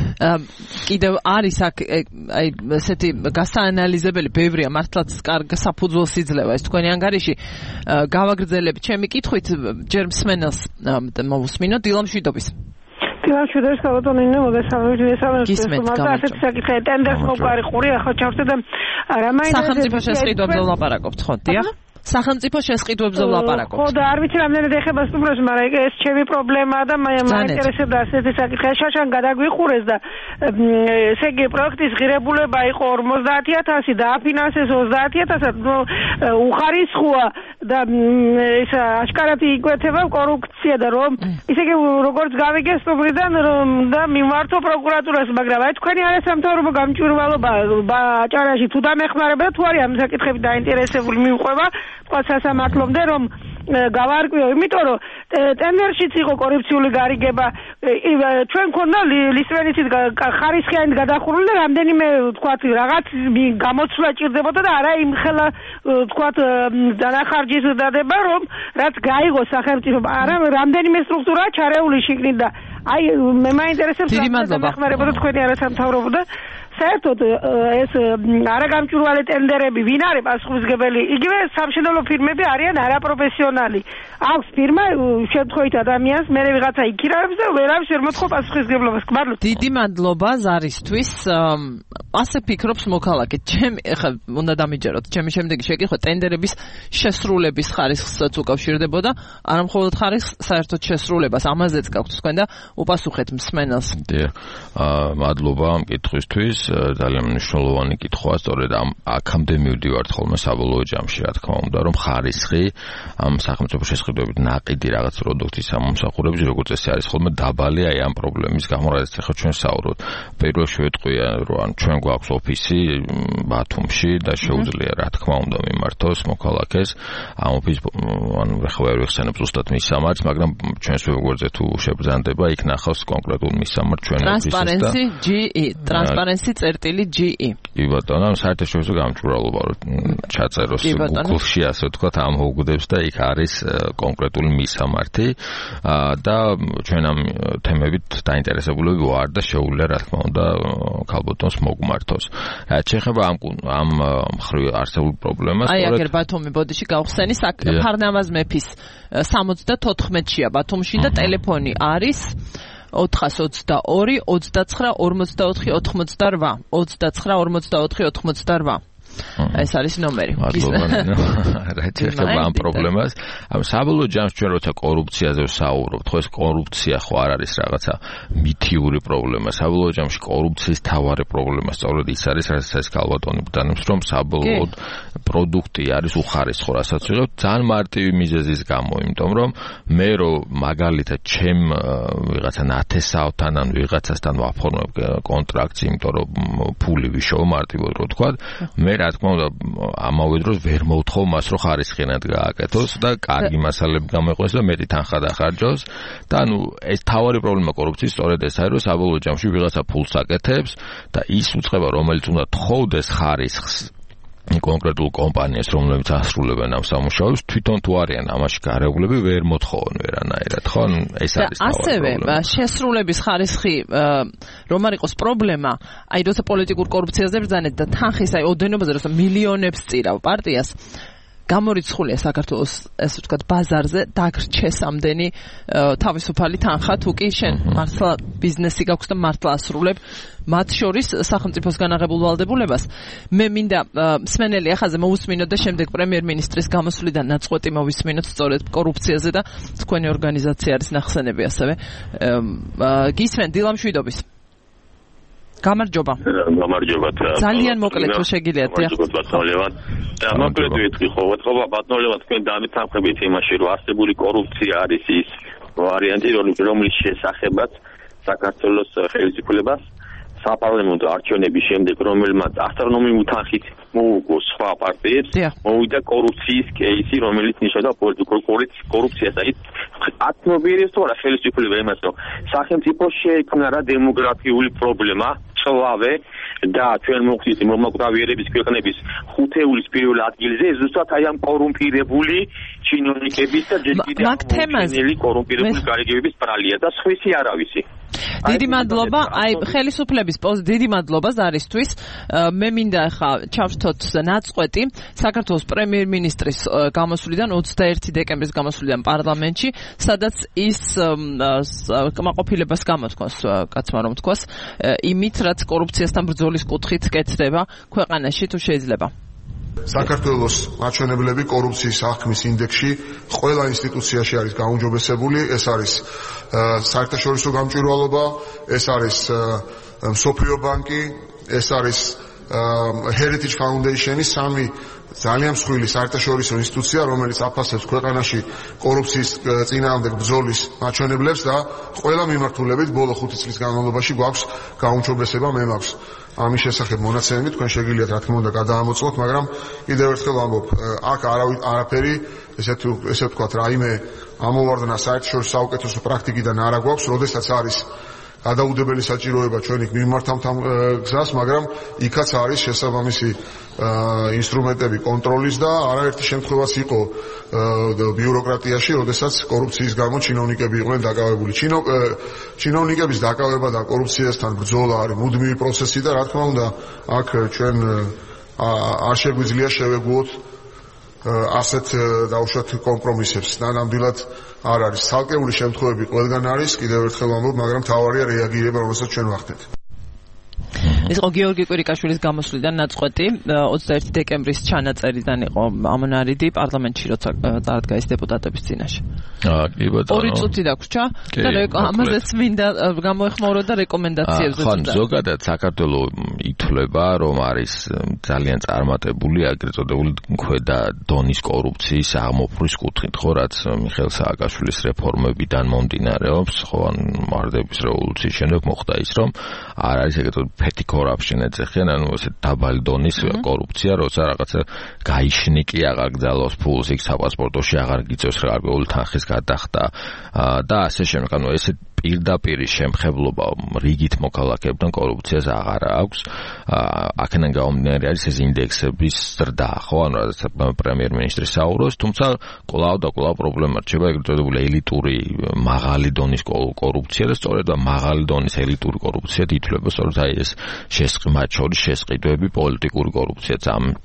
კიდევ არის აქ აი ესეთი გასაანალიზებელი ბევრია, მართლაც კარგ საფუძველს იძლევა ეს თქვენი ანგარიში. გავაგრძელებ ჩემი კითხვით, ჯერ მსმენელს მოვუსმინოთ, დილამშვიდობის. დილამშვიდობის, ქალბატონინო, მოგესალმებით. ასეთი საკითხი ტენდერს მოგვარი ყური ახლა ჩავწე და რა მაინდა სახელმწიფო შესყიდვებზე ვლაპარაკობთ, ხო? დიახ. სახელმწიფო შესყიდვებზე ვლაპარაკობთ. ხო და არ ვიცი რამდენად ეხება სტუმრებს, მაგრამ ეს ჩემი პრობლემაა და მაინტერესებდა ასეთი საკითხი. შაშან გადაგვიყურეს და ესე იგი პროექტის ღირებულება იყო 50,000 და აფინანსეს 30,000, უხარისხოა და ეს აშკარად იკვეთება კორუფცია და რომ ისე იგი როგორც გავიგე სტუმრიდან და მიმართო პროკურატურას, მაგრამ აი თქვენი არასამთავრობო გამჭვირვალობა აჭარაში თუ დამეხმარება თუ არის ამ საკითხებით დაინტერესებული მიყვება თქვა სასამართლომდე რომ გავარკვიო, იმიტომ რომ ტენდერშიც იყო კორუფციული გარიგება, ჩვენ ქონდა ლისვენიცით ხარისხიანი გადახურული და რამდენიმე თქვათ რაღაც გამოცვლა ჭირდებოდა და არა იმხელა თქვათ დანახარჯის დადება, რომ რაც გაიგოს სახელმწიფო, არა რამდენიმე სტრუქტურა ჩარეული შიგნით და აი მე მაინტერესებს რა დამეხმარებოდა თქვენი არასამთავრობო და საერთოდ ეს არაგამჭვირვალე ტენდერები ვინ არის პასუხისმგებელი? იგივე სამშენებლო ფირმები არიან არაპროფესიონალი. აქვს ფირმა შემთხვევით ადამიანს მე ვიღაცა იქირავებს და ვერავის ვერ მოთხოვ პასუხისმგებლობას. გმადლობთ. დიდი მადლობა ზარისთვის. ასე ფიქრობს მოქალაქე. ჩემი ეხლა უნდა დამიჯეროთ. ჩემი შემდეგი შეკითხვა ტენდერების შესრულების ხარისხსაც უკავშირდებოდა, არა მხოლოდ ხარისხს, საერთოდ შესრულებას. ამაზეც გაქვთ თქვენ და უპასუხეთ მსმენელს. დიახ. მადლობა ამ კითხვისთვის. ძალიან მნიშვნელოვანი კითხვაა, სწორედ აქამდე მივდივართ ხოლმე საბოლოო ჯამში, რა თქმა უნდა, რომ ხარისხი ამ სახელმწიფო შესყიდვებით ნაყიდი რაღაც პროდუქტის ამომსახურების, როგორც ესე არის ხოლმე დაბალი აი ამ პრობლემის გამო, რაც ახლა ჩვენ საუბრობთ. პირველში ვეტყვია, რომ ჩვენ გვაქვს ოფისი ბათუმში და შეუძლია, რა თქმა უნდა, მიმართოს მოქალაქეს ამ ოფისს, ანუ ახლა ვერ ვიხსენებ ზუსტად მის სამართს, მაგრამ ჩვენს ვებგვერდზე თუ შეგზანდება, იქ ნახავს კონკრეტულ მის სამართს ჩვენ ოფისს და ტრანსპარენსი წერტილი.ge. კი ბატონო, საერთაშორისო გამჭვირვალობა ჩაწეროს Google-ში, ასე ვთქვათ, ამოუგდებს და იქ არის კონკრეტული მისამართი და ჩვენ ამ თემებით დაინტერესებულები ვარ და შეუძლია, რა თქმა უნდა, ქალბატონს მოგმართოს. რაც შეეხება ამ მხრივ არსებულ პრობლემას, აი აგერ ბათუმი ბოდიში გავხსენის, აქ ფარნავაზ მეფის 74-ია ბათუმში და ტელეფონი არის 422 29 44 88 29 44 ეს არის ნომერი. რაც ეხება ამ პრობლემას, ამ საბოლოო ჯამს ჩვენ როცა კორუფციაზე ვსაუბრობთ, ხო ეს კორუფცია ხო არ არის რაღაცა მითიური პრობლემა. საბოლოო ჯამში კორუფციის თავარი პრობლემა სწორედ ის არის, რასაც ქალბატონი ბრძანებს, რომ საბოლოოდ პროდუქტი არის უხარისხო, რასაც ვიღებ ძალიან მარტივი მიზეზის გამო, იმიტომ რომ მე რომ მაგალითად ჩემ ვიღაცა ნათესავთან ან ვიღაცასთან ვაფორმებ კონტრაქტს, იმიტომ რომ ფული ვიშოვო მარტივად რო თქვა, მე რა თქმა უნდა ამავე დროს ვერ მოვთხოვ მას რომ ხარისხიანად გააკეთოს და კარგი მასალები გამოიყვანოს და მეტი თანხა დახარჯოს და ანუ ეს თავარი პრობლემა კორუფციის სწორედ ეს არის რომ საბოლოო ჯამში ვიღაცა ფულს აკეთებს და ის უწყება რომელიც უნდა თხოვდეს ხარისხს კონკრეტულ კომპანიას რომლებიც ასრულებენ ამ სამუშაოს თვითონ თუ არიან ამაში გარეგულები ვერ მოთხოვონ ვერანაირად ხო ეს არის თავი პრობლემა ასევე შესრულების ხარისხი რომ არ იყოს პრობლემა აი როცა პოლიტიკურ კორუფციაზე ბრძანეთ და თანხის აი ოდენობაზე როცა მილიონებს წირავ პარტიას გამორიცხულია საქართველოს ესე ვთქვათ ბაზარზე დაგრჩეს ამდენი თავისუფალი თანხა თუ კი შენ მართლა ბიზნესი გაქვს და მართლა ასრულებ მათ შორის სახელმწიფოსგან აღებულ ვალდებულებას მე მინდა მსმენელი ახაზე მოусმინოთ და შემდეგ პრემიერ-მინისტრის გამოსვლიდან ნაწყვეტი მოვისმინოთ სწორედ კორუფციაზე და თქვენი ორგანიზაცია არის ნახსენები ასევე გისმენ დილამშვიდობის გამარჯობა. ძალიან მოკლედ თუ შეგიძლიათ. და მოკლედ ვიტყვი ხო, ბატონო, თქვენ დამეთანხმებით იმაში, რომ არსებული კორუფცია არის ის ვარიანტი, რომლის შესახებაც საქართველოს ხელისუფლებას საპარლამენტო არჩევნების შემდეგ, რომელმაც ასტრონომიულ თანხით მოუგო სხვა პარტიებს, მოვიდა კორუფციის კეისი, რომელიც ნიშნავდა პოლიტიკურ კორუფციას. აი, აცნობიერებს თუ არა ხელისუფლება იმას, რომ სახელმწიფო შეექმნა რა დემოგრაფიული პრობლემა, წლავე და ჩვენ მოხდით მომაკვდავიერების ქვეყნების ხუთეულის პირველ ადგილზე, ზუსტად აი ამ კორუმპირებული ჩინოვნიკების და ჯერ კორუმპირებული გარიგებების ბრალია და სხვისი არავისი. დიდი მადლობა, აი ხელისუფლების დიდი მადლობა ზარისთვის. მე მინდა ახლა ჩავშთოთ ნაწყვეტი საქართველოს პრემიერ-მინისტრის გამოსვლიდან 21 დეკემბრის გამოსვლიდან პარლამენტში, სადაც ის კმაყოფილებას გამოთქვას, კაცმა რომ თქვას, იმით, რაც კორუფციასთან ბრძოლის კუთხით კეთდება ქვეყანაში თუ შეიძლება. საქართველოს მაჩვენებლები კორუფციის აღქმის ინდექსში ყველა ინსტიტუციაში არის გაუმჯობესებული, ეს არის საერთაშორისო გამჭვირვალობა, ეს არის მსოფლიო ბანკი, ეს არის Heritage Foundation-ი, სამი ძალიან მსხვილი საერთაშორისო ინსტიტუცია, რომელიც აფასებს ქვეყანაში კორუფციის წინააღმდეგ ბრძოლის მაჩვენებლებს და ყველა მიმართულებით ბოლო 5 წლის განმავლობაში გვაქვს გაუმჯობესება, მე მაქვს ამის შესახებ მონაცემები, თქვენ შეგიძლიათ რა თქმა უნდა გადაამოწმოთ, მაგრამ კიდევ ერთხელ ამბობ, აქ არაფერი, ესე ვთქვათ, რაიმე ამოვარდნა საერთაშორისო საუკეთესო პრაქტიკიდან არ აგვაქვს, როდესაც არის გადაუდებელი საჭიროება ჩვენ იქ მიმართავთ ამ გზას, მაგრამ იქაც არის შესაბამისი ინსტრუმენტები კონტროლის და არაერთი შემთხვევაც იყო ბიუროკრატიაში, როდესაც კორუფციის გამო ჩინოვნიკები იყვნენ დაკავებული. ჩინოვნიკების დაკავება და კორუფციასთან ბრძოლა არის მუდმივი პროცესი და რა თქმა უნდა, აქ ჩვენ არ შეგვიძლია შევეგუოთ ასეთ დაუშვათ კომპრომისებს. ნამდვილად არ არის ცალკეული შემთხვევები ყველგან არის, კიდევ ერთხელ ვამბობ, მაგრამ თავარია რეაგირება, რომელსაც ჩვენ ვახდეთ. ეს იყო გიორგი კვირიკაშვილის გამოსვლიდან ნაწყვეტი 21 დეკემბრის ჩანაწერიდან იყო ამონარიდი პარლამენტში როცა წარდგა ის დეპუტატების წინაშე. კი ბატონო. 2 წუთი დაგვრჩა და ამაზეც მინდა გამოეხმაურო და რეკომენდაციებზე ხო, ზოგადად საქართველოს ითვლება, რომ არის ძალიან წარმატებული აგრეთ წოდებული ქვედა დონის კორუფციის აღმოფხვის კუთხით, ხო, რაც მიხეილ სააკაშვილის რეფორმებიდან მომდინარეობს, ხო, ან მარტების რევოლუციის შემდეგ მოხდა ის, რომ არ არის ეგრეთ petty corruption ეძახიან, ანუ ესე დაბალი დონის კორუფცია, როცა რაღაცა გაიშნიკი აღარ გძალავს ფულს, იქ საპასპორტოში აღარ გიწევს გარკვეული თანხის გადახდა და ასე შემდეგ. ანუ ესე პირდაპირი შემხებლობა რიგით მოქალაქეებთან კორუფციას აღარ აქვს. აქედან გამომდინარე არის ეს ინდექსების ზრდა, ხო, ანუ რაც პრემიერ-მინისტრი საუბრობს, თუმცა კვლავ და კვლავ პრობლემა რჩება ეგრეთ წოდებული ელიტური მაღალი დონის კორუფცია და სწორედ მაღალი დონის ელიტური კორუფცია ითვლება სწორედ აი ეს მათ შორის შესყიდვები პოლიტიკური კორუფციაც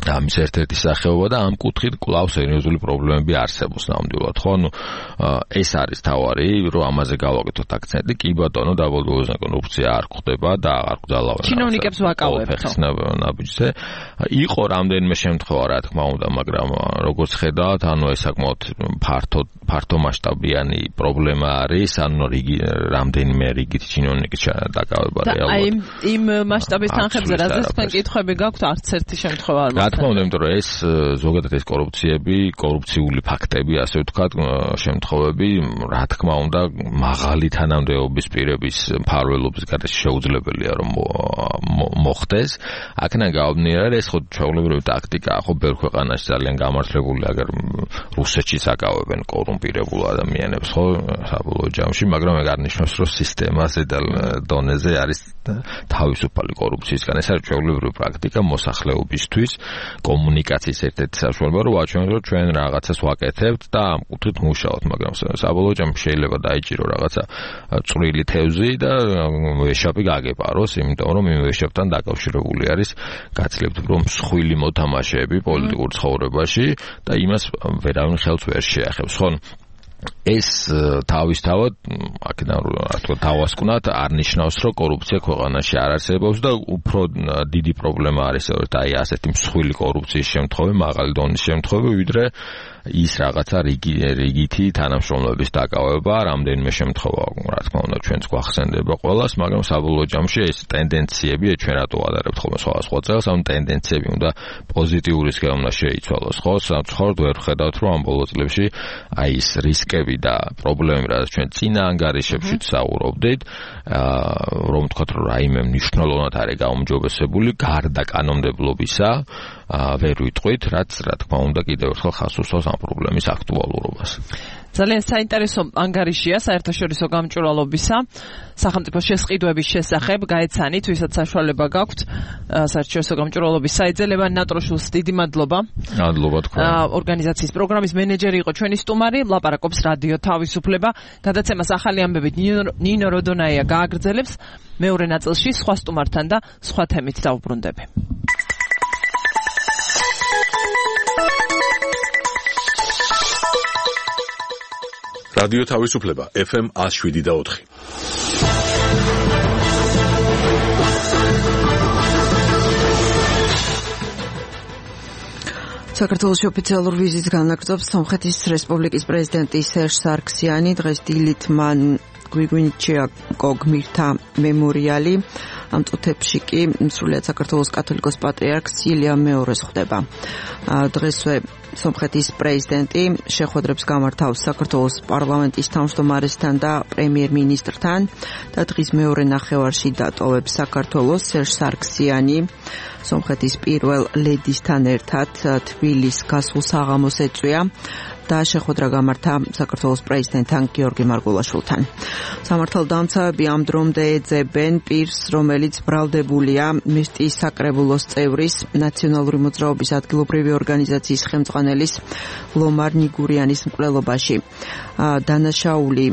ამის ერთ-ერთი სახეობა და ამ კუთხით კვლავ სერიოზული პრობლემები არსებობს ნამდვილად, ხო? ეს არის თავარი, რომ ამაზე გავაკეთოთ აქცენტი. კი ბატონო, დაბოლოებაზე კორუფცია არ ხდება და აღარ გძალავენ. ჩინოვნიკებს ვაკავებთ. ნაბიჯზე იყო რამდენიმე შემთხვევა, რა თქმა უნდა, მაგრამ როგორც ხედავთ, ეს საკმაოდ ფართო მასშტაბიანი პრობლემა არის, რამდენიმე რიგით ჩინოვნიკის დაკავება რეალურად. აი იმ მასშტაბის თანხებზე რაზეც თქვენ კითხვები გაქვთ, არც ერთი შემთხვევა არ რა თქმა უნდა, იმიტომ რომ ეს ზოგადად ეს კორუფციული ფაქტები, ასე ვთქვათ, შემთხვევები, რა თქმა უნდა, მაღალი თანამდებობის პირების მფარველობის გარშემო შეუძლებელია რომ მოხდეს. აქედან გამომდინარე, ეს ხო ჩვეულებრივი ტაქტიკაა, ხო ბევრ ქვეყანაში ძალიან გამართლებული, აგერ რუსეთშიც აკავებენ კორუმპირებულ ადამიანებს, ხო, საბოლოო ჯამში, მაგრამ ეგ არ ნიშნავს, რომ სისტემაზე და დონეზე არის თავისუფალი კორუფციისგან. ეს არის ჩვეულებრივი პრაქტიკა მოსახლეობისთვის, კომუნიკაციის ერთ-ერთი საშუალება, რომ ვაჩვენოთ, რომ ჩვენ რაღაცას ვაკეთებთ და ამ კუთხით მუშაობთ, მაგრამ საბოლოო ჯამში შეიძლება დაიჭირო რაღაცა წვრილი თევზი და ვეშაპი გაგეპაროს, იმიტომ რომ იმ ვეშაპთან დაკავშირებული არის გაცლებთ, რომ მსხვილი მოთამაშეები პოლიტიკურ ცხოვრებაში და იმას ვერავინ ხელს ვერ შეახებს, ხო? ეს თავისთავად აქედან რა თქმა უნდა დავასკვნათ არ ნიშნავს რომ კორუფცია ქვეყანაში არ არსებობს და უფრო დიდი პრობლემა არის აი ასეთი მსხვილი კორუფციის შემთხვევები, მაღალი დონის შემთხვევები, ვიდრე ის რაღაცა რიგითი თანამშრომლობის დაკავება, რამდენიმე შემთხვევა, რა თქმა უნდა, ჩვენც გვახსენდება ყველას, მაგრამ საბოლოო ჯამში ეს ტენდენციები, ჩვენ რატო ვადარებთ ხოლმე სხვადასხვა წელს, ამ ტენდენციები უნდა პოზიტიურისკენ უნდა შეიცვალოს, ხო? საერთოდ ვერ ხედავთ, რომ ამ ბოლო წლებში აი ეს რისკები და პრობლემები, რაც ჩვენ წინა ანგარიშებში საუბრობდით, რომ ვთქვათ, რომ რაიმე მნიშვნელოვნად არის გაუმჯობესებული, გარდა კანონმდებლობისა, ვერ ვიტყვით, რაც რა თქმა უნდა კიდევ ერთხელ ხაზს უსვამს ამ პრობლემის აქტუალურობას. ძალიან საინტერესო ანგარიშია საერთაშორისო გამჭვირვალობისა სახელმწიფო შესყიდვების შესახებ, გაეცანით, ვისაც საშუალება გაქვთ საერთაშორისო გამჭვირვალობის საიტზე. ლევან ნატროშულს დიდი მადლობა. მადლობა თქვენ. ორგანიზაციის პროგრამის მენეჯერი იყო ჩვენი სტუმარი, ლაპარაკობს რადიო თავისუფლება. გადაცემას ახალი ამბებით ნინო როდონაია გააგრძელებს. მეორე ნაწილში სხვა სტუმართან და სხვა თემით დავუბრუნდები. რადიო თავისუფლება FM 107.4. საქართველოს ოფიციალურ ვიზიტს განაგრძობს სომხეთის რესპუბლიკის პრეზიდენტი სერჟ სარქსიანი. დღეს დილით მან გვიგვინჩია გოგმირთა მემორიალი. ამ წუთებში კი სრულიად საქართველოს კათოლიკოს პატრიარქს ილიამ მეორეს ხვდება. დღესვე სომხეთის პრეზიდენტი შეხვედრებს გამართავს საქართველოს პარლამენტის თავმჯდომარესთან და პრემიერ-მინისტრთან და დღის მეორე ნახევარში დატოვებს საქართველოს სერჟ სარქსიანი სომხეთის პირველ ლედისთან ერთად თბილისს გასულ საღამოს ეწვია და შეხვედრა გამართა საქართველოს პრეზიდენტთან გიორგი მარგულაშვილთან. სამართალდამცავები ამ დრომდე ეძებენ პირს, რომელიც ბრალდებულია მისტიის საკრებულოს წევრის, ნაციონალური მოძრაობის ადგილობრივი ორგანიზაციის ხელმძღვანელის ლომარ ნიგურიანის მკვლელობაში. დანაშაული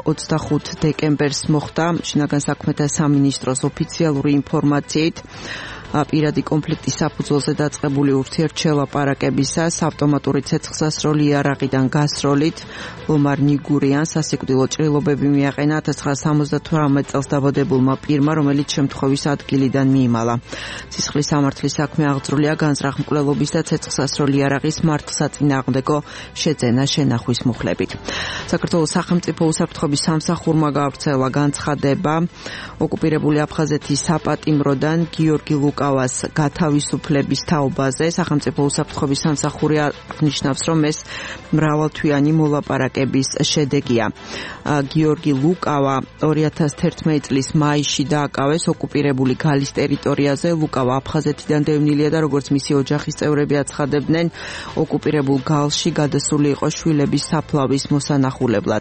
25 დეკემბერს მოხდა შინაგან საქმეთა სამინისტროს ოფიციალური ინფორმაციით. პირადი კონფლიქტის საფუძველზე დაწყებული ურთიერთშელაპარაკებისას ავტომატური ცეცხლსასროლი იარაღიდან გასროლით ლომარ ნიგურიანს სასიკვდილო ჭრილობები მიაყენა 1978 წელს დაბადებულმა პირმა, რომელიც შემთხვევის ადგილიდან მიიმალა. სისხლის სამართლის საქმე აღძრულია განზრახ მკვლელობის და ცეცხლსასროლი იარაღის მართლსაწინააღმდეგო შეძენა შენახვის მუხლებით. საქართველოს სახელმწიფო უსაფრთხოების სამსახურმა გაავრცელა განცხადება ოკუპირებული აფხაზეთის საპატიმროდან გიორგი ლუკავას გათავისუფლების თაობაზე. სახელმწიფო უსაფრთხოების სამსახური აღნიშნავს, რომ ეს მრავალთვიანი მოლაპარაკების შედეგია. გიორგი ლუკავა 2011 წლის მაისში დააკავეს ოკუპირებული გალის ტერიტორიაზე. ლუკავა აფხაზეთიდან დევნილია და როგორც მისი ოჯახის წევრები აცხადებდნენ, ოკუპირებულ გალში გადასული იყო შვილების საფლავის მოსანახულებლად.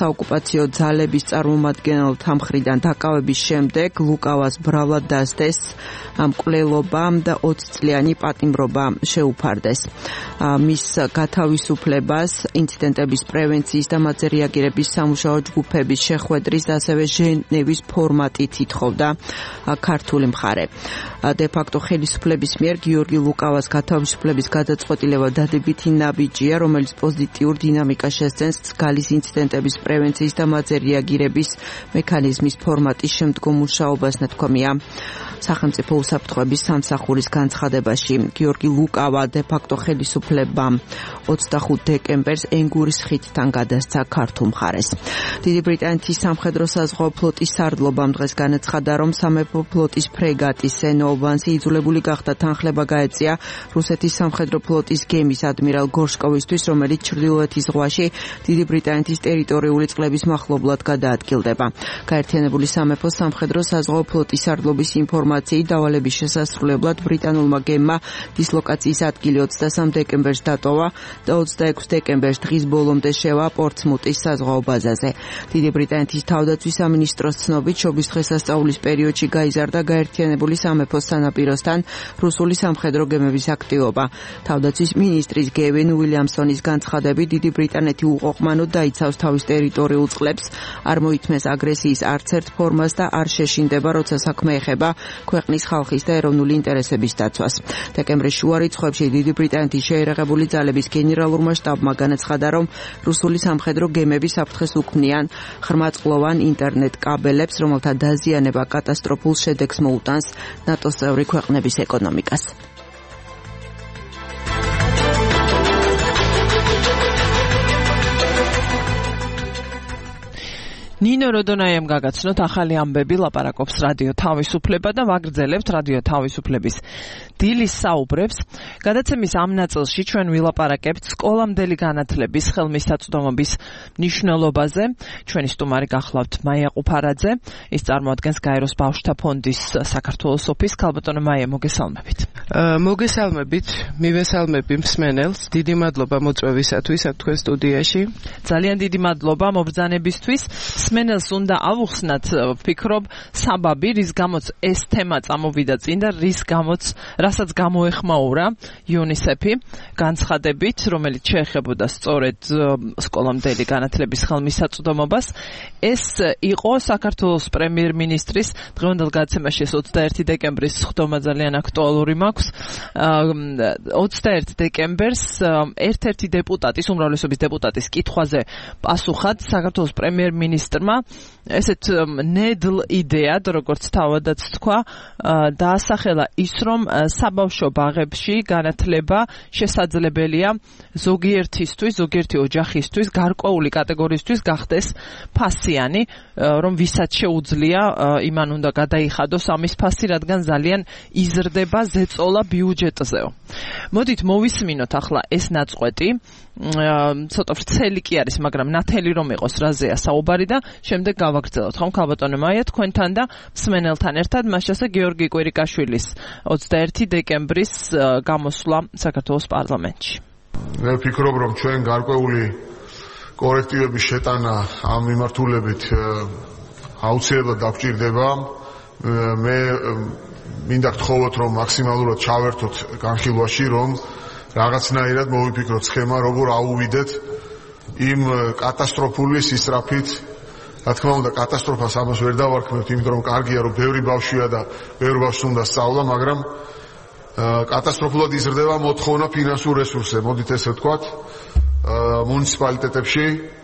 საოკუპაციო ძალების წარმომადგენელთა მხრიდან დაკავების შემდეგ ლუკავას ბრალად დასდეს ამ კვლელობამ და 20 წლიანი პატიმრობა შეუფარდეს. მის გათავისუფლებას ინციდენტების პრევენციის და მათზე რეაგირების სამუშაო ჯგუფების შეხვედრის და ასევე ჟენევის ფორმატით ითხოვდა ქართული მხარე. De facto ხელისუფლების მიერ გიორგი ლუკავას გათავისუფლების გადაწყვეტილება დადებითი ნაბიჯია, რომელიც პოზიტიურ დინამიკას შესცემს გალის ინციდენტების პრევენციის და მათზე რეაგირების მექანიზმის ფორმატის შემდგომ მუშაობას, ნათქვამია სახელმწიფო უსაფრთხოების სამსახურის განცხადებაში. გიორგი ლუკავა de facto ხელისუფლებამ 25 დეკემბერს ენგურის ხიდთან გადასცა ქართულ მხარეს. დიდი ბრიტანეთის სამხედრო საზღვაო ფლოტის სარდლობამ დღეს განაცხადა, რომ სამეფო ფლოტის ფრეგატი სენოვანსი იძულებული გახდა თანხლება გაეწია რუსეთის სამხედრო ფლოტის გემის ადმირალ გორშკოვისთვის, რომელიც ჩრდილოეთის ზღვაში დიდი ბრიტანეთის ტერიტორიული წყლების მახლობლად გადაადგილდება. გაერთიანებული სამეფო სამხედრო საზღვაო ფლოტის სარდლობის ინფორმაციით დავალების შესასრულებლად ბრიტანულმა გემმა დისლოკაციის ადგილი 23 დეკემბერს დატოვა და 26 დეკემბერს დღის ბოლომდე შევა პორტსმუტის საზღვაო ბაზაზე. დიდი ბრიტანეთის თავდაცვის სამინისტროს ცნობით, შობის დღესასწაულის პერიოდში გაიზარდა გაერთიანებული სამეფოს სანაპიროსთან რუსული სამხედრო გემების აქტივობა. თავდაცვის მინისტრის გევინ უილიამსონის განცხადებით, დიდი ბრიტანეთი უყოყმანოდ დაიცავს თავის ტერიტორიულ წყლებს, არ მოითმეს აგრესიის არც ერთ ფორმას და არ შეშინდება, როცა საქმე ეხება ქვეყნის ხალხის და ეროვნული ინტერესების დაცვას. დეკემბრის შუა რიცხვებში დიდი ბრიტანეთის შეერაღებული ძალების გენერალურმა შტაბმა განაცხადა, რომ რუსული სამხედრო გემები საფრთხეს უქმნიან ხრმაწყლოვან ინტერნეტ კაბელებს, რომელთა დაზიანება კატასტროფულ შედეგს მოუტანს ნატოს წევრი ქვეყნების ეკონომიკას. ნინო როდონაიამ გაგაცნოთ ახალი ამბები, ლაპარაკობს რადიო თავისუფლება და ვაგრძელებთ რადიო თავისუფლების დილის საუბრებს. გადაცემის ამ ნაწილში ჩვენ ვილაპარაკებთ სკოლამდელი განათლების ხელმისაწვდომობის მნიშვნელობაზე. ჩვენი სტუმარი გახლავთ მაია ყუფარაძე, ის წარმოადგენს გაეროს ბავშვთა ფონდის საქართველოს ოფისს. ქალბატონო მაია, მოგესალმებით. მოგესალმებით, მივესალმები მსმენელს. დიდი მადლობა მოწვევისათვის თქვენ სტუდიაში. ძალიან დიდი მადლობა მობრძანებისთვის. მსმენელს უნდა ავუხსნათ, ვფიქრობ, საბაბი, რის გამოც ეს თემა წამოვიდა წინ და რასაც გამოეხმაურა იუნისეფი განცხადებით, რომელიც შეეხებოდა სწორედ სკოლამდელი განათლების ხელმისაწვდომობას. ეს იყო საქართველოს პრემიერ-მინისტრის დღევანდელ გადაცემაში 21 დეკემბრის სხდომა ძალიან აქტუალური მაქვს. 21 დეკემბერს ერთ-ერთი დეპუტატის, უმრავლესობის დეპუტატის კითხვაზე პასუხად საქართველოს პრემიერ-მინისტრმა ესეთ ნედლ იდეად, როგორც თავადაც თქვა, დაასახელა ის, რომ საბავშვო ბაღებში განათლება შესაძლებელია ზოგიერთი ოჯახისთვის, გარკვეული კატეგორიისთვის გახდეს ფასიანი, რომ ვისაც შეუძლია, იმან უნდა გადაიხადოს ამის ფასი, რადგან ძალიან იზრდება ზეწოლა ბიუჯეტზეო. მოდით მოვისმინოთ ახლა ეს ნაწყვეტი. ცოტა ვრცელი კი არის, მაგრამ ნათელი რომ იყოს რაზეა საუბარი და შემდეგ გავაგრძელოთ. ხომ ქალბატონო მაია თქვენთან და მსმენელთან ერთად, მას შესაძლოა გიორგი კვირიკაშვილის 21 დეკემბრის გამოსვლა საქართველოს პარლამენტში. მე ვფიქრობ, რომ ჩვენ გარკვეული კორექტივების შეტანა ამ მიმართულებით აუცილებლად დაგვჭირდება. მე მინდა გთხოვოთ, რომ მაქსიმალურად ჩავერთოთ განხილვაში, რომ რაღაცნაირად მოვიფიქროთ სქემა, როგორ აუვიდეთ იმ კატასტროფული სისწრაფით. რა თქმა უნდა, კატასტროფას ამას ვერ დავარქმევთ, იმიტომ რომ კარგია, რომ ბევრი ბავშვია და ბევრი ბავშვს უნდა სწავლა, მაგრამ კატასტროფულად იზრდება მოთხოვნა ფინანსურ რესურსზე, მოდით ესე ვთქვათ, მუნიციპალიტეტებში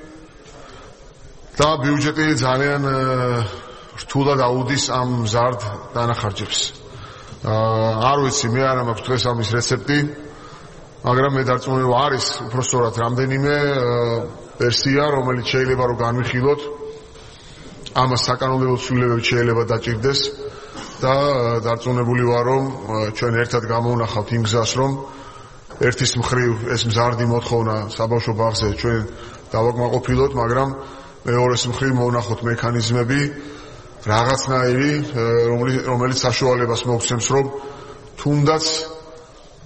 და ბიუჯეტი ძალიან რთულად აუდის ამ მზარდ დანახარჯებს. არ ვიცი, მე არ მაქვს დღეს ამის რეცეპტი, მაგრამ მე დარწმუნებული არის უბრალოდ რამდენიმე ვერსია, რომელიც შეიძლება რომ განვიხილოთ. ამას საკანონმდებლო ცვლილებები შეიძლება დაჭირდეს და დარწმუნებული ვარ, რომ ჩვენ ერთად გამოვნახავთ იმ გზას, რომ ერთის მხრივ ეს მზარდი მოთხოვნა საბავშვო ბაღზე ჩვენ დავაკმაყოფილოთ, მაგრამ მეორეს მხრივ მოვნახოთ მექანიზმები რაღაცნაირი, რომელიც საშუალებას მოგცემს, რომ თუნდაც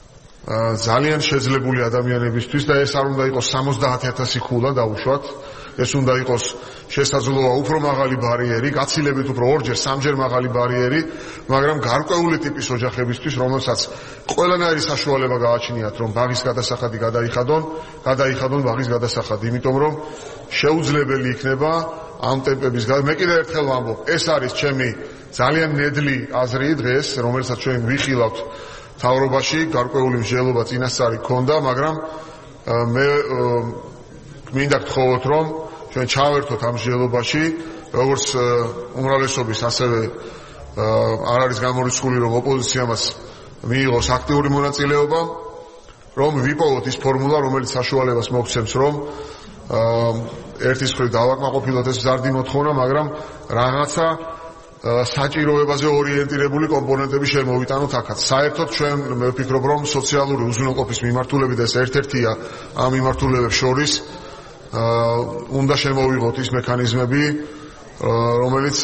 ძალიან შეძლებული ადამიანებისთვის და ეს არ უნდა იყოს 70,000 ქულა დაუშვათ, ეს უნდა იყოს შესაძლოა უფრო მაღალი ბარიერი, გაცილებით უფრო ორჯერ, სამჯერ მაღალი ბარიერი, მაგრამ გარკვეული ტიპის ოჯახებისთვის, რომელსაც ყველანაირი საშუალება გააჩნიათ, რომ ბაღის გადასახადი გადაიხადონ ბაღის გადასახადი, იმიტომ რომ შეუძლებელი იქნება ამ ტემპების მე კიდევ ერთხელ ვამბობ, ეს არის ჩემი ძალიან ნედლი აზრი დღეს, რომელსაც ჩვენ ვიხილავთ თავრობაში, გარკვეული მსჯელობა წინასწარი ქონდა, მაგრამ მე მინდა გთხოვოთ, რომ ჩვენ ჩავერთოთ ამ მსჯელობაში, როგორც უმრავლესობის, ასევე არ არის გამორიცხული, რომ ოპოზიციამაც მიიღოს აქტიური მონაწილეობა, რომ ვიპოვოთ ის ფორმულა, რომელიც საშუალებას მოგცემს, რომ ერთის მხრივ დავაკმაყოფილოთ ეს მზარდი მოთხოვნა, მაგრამ რაღაცა საჭიროებაზე ორიენტირებული კომპონენტები შემოვიტანოთ აქაც. საერთოდ ჩვენ მე ვფიქრობ, რომ სოციალური უზრუნველყოფის მიმართულებით ეს ერთ-ერთია ამ მიმართულებებს შორის უნდა შემოვიღოთ ის მექანიზმები, რომელიც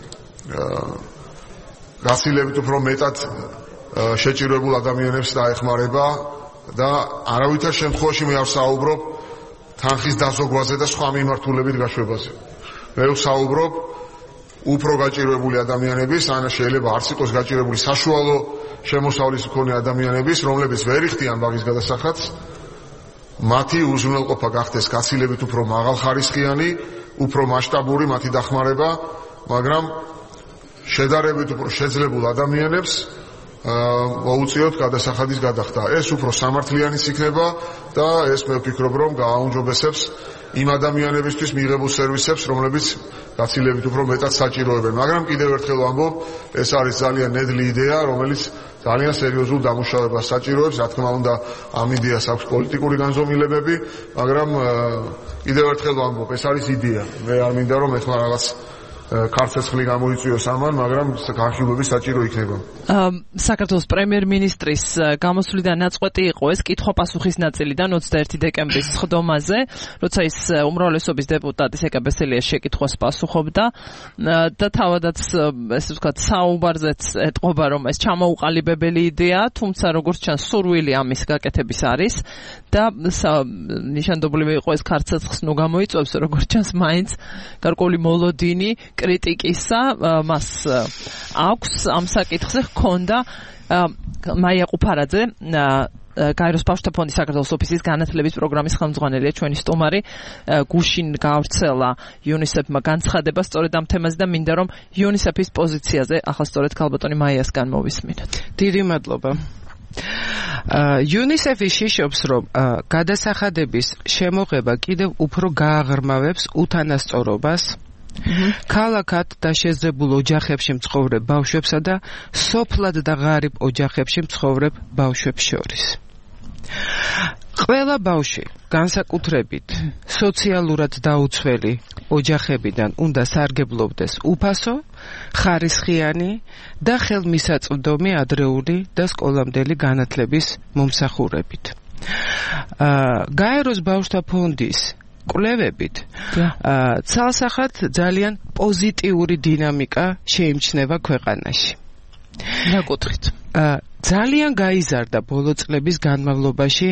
გაცილებით უფრო მეტად შეჭირებულ ადამიანებს დაეხმარება და არავითარ შემთხვევაში მე არ ვსაუბრობ თანხის დაზოგვაზე და სხვა მიმართულებით გაშვებაზე. მე ვსაუბრობ უფრო გაჭირვებული ადამიანების, ან შეიძლება არც იყოს გაჭირვებული საშუალო შემოსავლის მქონე ადამიანების, რომლებიც ვერ იხდიან ბაღის გადასახადს, მათი უზრუნველყოფა გახდეს გაცილებით უფრო მაღალხარისხიანი, უფრო მასშტაბური მათი დახმარება, მაგრამ შედარებით უფრო შეძლებულ ადამიანებს მოუწიოთ გადასახადის გადახდა. ეს უფრო სამართლიანიც იქნება და ეს მე ვფიქრობ, რომ გააუმჯობესებს იმ ადამიანებისთვის მიღებულ სერვისებს, რომლებიც გაცილებით უფრო მეტად საჭიროებენ. მაგრამ კიდევ ერთხელ ვამბობ, ეს არის ძალიან ნედლი იდეა, რომელიც ძალიან სერიოზულ დამუშავებას საჭიროებს. რა თქმა უნდა, ამ იდეას აქვს პოლიტიკური განზომილებები, მაგრამ კიდევ ერთხელ ვამბობ, ეს არის იდეა. მე არ მინდა რომ ეხლა რაღაც ქართლი გამოიწვიოს ამან, მაგრამ განხილვები საჭირო იქნება. საქართველოს პრემიერ-მინისტრის გამოსვლიდან ნაწყვეტი იყო ეს კითხვა-პასუხის ნაწილიდან 21 დეკემბრის სხდომაზე, როცა ის უმრავლესობის დეპუტატი სეკა ბესელიას შეკითხვას პასუხობდა და თავადაც ესე ვთქვათ საუბარზეც ეტყობა, რომ ეს ჩამოუყალიბებელი იდეაა, თუმცა როგორც ჩანს სურვილი ამის გაკეთების არის და ნიშანდობლივი იყო ეს ქართლს ნუ გამოიწვევს, როგორც ჩანს მაინც გარკვეული მოლოდინი კრიტიკისა მას აქვს ამ საკითხზე ჰქონდა მაია ყუფარაძე გაეროს ბავშვთა ფონდის საქართველოს ოფისის განათლების პროგრამის ხელმძღვანელია ჩვენი სტუმარი გუშინ გავრცელა UNICEF-მა განცხადება სწორედ ამ თემაზე და მინდა რომ UNICEF-ის პოზიციაზე ახლა სწორედ ქალბატონი მაიასგან მოვისმინოთ. დიდი მადლობა. UNICEF-ი შიშობს, რომ გადასახადების შემოღება კიდევ უფრო გააღრმავებს უთანასწორობას ქალაქად და შეძლებულ ოჯახებში მცხოვრებ ბავშვებსა და სოფლად და ღარიბ ოჯახებში მცხოვრებ ბავშვებს შორის. ყველა ბავშვი განსაკუთრებით სოციალურად დაუცველი ოჯახებიდან უნდა სარგებლობდეს უფასო, ხარისხიანი და ხელმისაწვდომი ადრეული და სკოლამდელი განათლების მომსახურებით. გაეროს ბავშვთა ფონდის კვლევებით ცალსახად ძალიან პოზიტიური დინამიკა შეიმჩნევა ქვეყანაში. რა კუთხით? ძალიან გაიზარდა ბოლო წლების განმავლობაში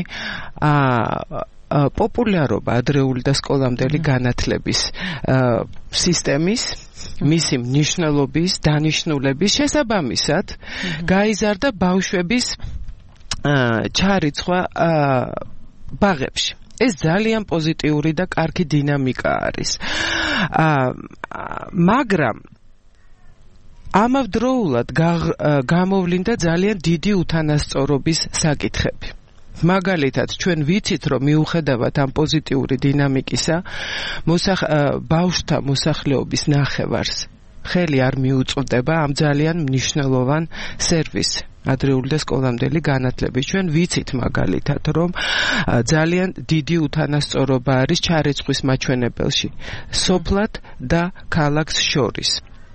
პოპულარობა ადრეული და სკოლამდელი განათლების სისტემის, მისი მნიშვნელობის, დანიშნულების შესაბამისად გაიზარდა ბავშვების ჩარიცხვა ბაღებში. ეს ძალიან პოზიტიური და კარგი დინამიკა არის. მაგრამ ამავდროულად გამოვლინდა ძალიან დიდი უთანასწორობის საკითხები. მაგალითად, ჩვენ ვიცით, რომ მიუხედავად ამ პოზიტიური დინამიკისა, ბავშვთა მოსახლეობის ნახევარს ხელი არ მიუწვდება ამ ძალიან მნიშვნელოვან სერვისს. ადრეული და სკოლამდელი განათლების. ჩვენ ვიცით მაგალითად, რომ ძალიან დიდი უთანასწორობა არის ჩარიცხვის მაჩვენებელში სოფლად და ქალაქს შორის.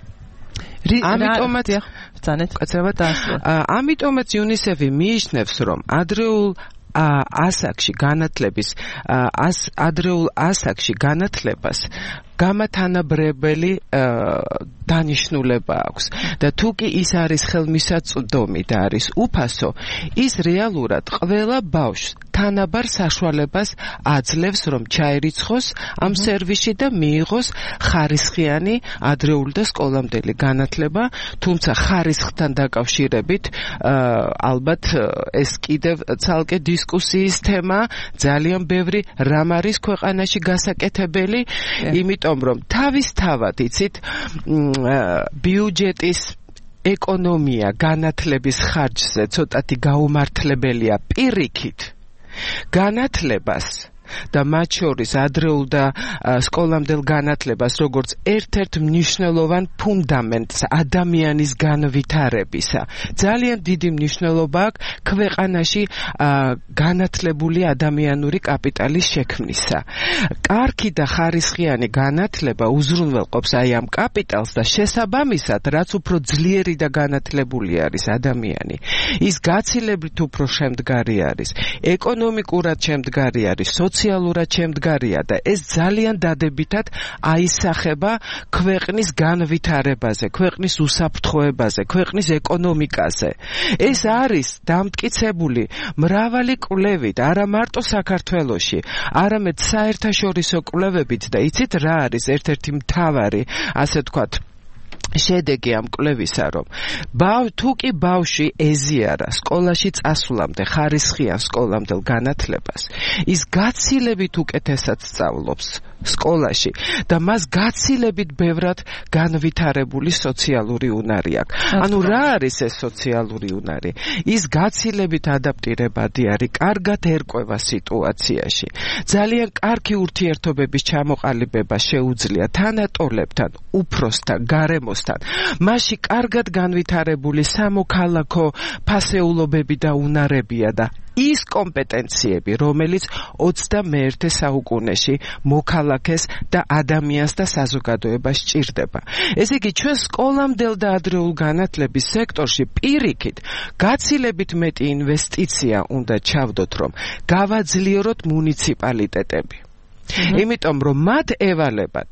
ამიტომაც UNICEF-ი მიიჩნევს, რომ ადრეულ ასაკში განათლებას გამათანაბრებელი დანიშნულება აქვს და თუ კი ის არის ხელმისაწვდომი და არის უფასო, ის რეალურად ყველა ბავშვს თანაბარ საშუალებას აძლევს, რომ ჩაერიცხოს ამ სერვისში და მიიღოს ხარისხიანი ადრეული და სკოლამდელი განათლება, თუმცა ხარისხთან დაკავშირებით ალბათ ეს კიდევ ცალკე დისკუსიის თემა, ძალიან ბევრი რამ არის ქვეყანაში გასაკეთებელი, იმიტომ რომ თავისთავად იცით ბიუჯეტის ეკონომია განათლების ხარჯზე ცოტათი გაუმართლებელია პირიქით განათლებას და მათ შორის ადრეულ და სკოლამდელ განათლებას როგორც ერთ-ერთ მნიშვნელოვან ფუნდამენტს ადამიანის განვითარებისა. ძალიან დიდი მნიშვნელობა აქვს ქვეყანაში განათლებული ადამიანური კაპიტალის შექმნისა. კარგი და ხარისხიანი განათლება უზრუნველყოფს აი ამ კაპიტალს და შესაბამისად, რაც უფრო ძლიერი და განათლებული არის ადამიანი, ის გაცილებით უფრო შემდგარი არის, ეკონომიკურად შემდგარი არის, სოციალურად შემდგარია და ეს ძალიან დადებითად აისახება ქვეყნის განვითარებაზე, ქვეყნის უსაფრთხოებაზე, ქვეყნის ეკონომიკაზე. ეს არის დამტკიცებული მრავალი კვლევით, არა მარტო საქართველოში, არამედ საერთაშორისო კვლევებით და იცით რა არის ერთ-ერთი მთავარი, ასე ვთქვათ, შედეგი ამ კვლევისა, რომ თუ კი ბავშვი ეზიარა სკოლაში წასვლამდე ხარისხიან სკოლამდელ განათლებას, ის გაცილებით უკეთესად სწავლობს სკოლაში და მას გაცილებით ბევრად განვითარებული სოციალური უნარი აქვს. ანუ რა არის ეს სოციალური უნარი? ის გაცილებით ადაპტირებადი არის, კარგად ერკვევა სიტუაციაში. ძალიან კარგი ურთიერთობების ჩამოყალიბება შეუძლია თანატოლებთან, უფროსთან, გარემოსთან. მასში კარგად განვითარებული სამოქალაქო ფასეულობები და უნარებია და ის კომპეტენციები, რომელიც 21 საუკუნეში მოქალაქეს და ადამიანს და საზოგადოებას სჭირდება. ესე იგი, ჩვენ სკოლამდელ და ადრეულ განათლების სექტორში პირიქით გაცილებით მეტი ინვესტიცია უნდა ჩავდოთ, რომ გავაძლიეროთ მუნიციპალიტეტები. იმიტომ რომ მათ ევალებათ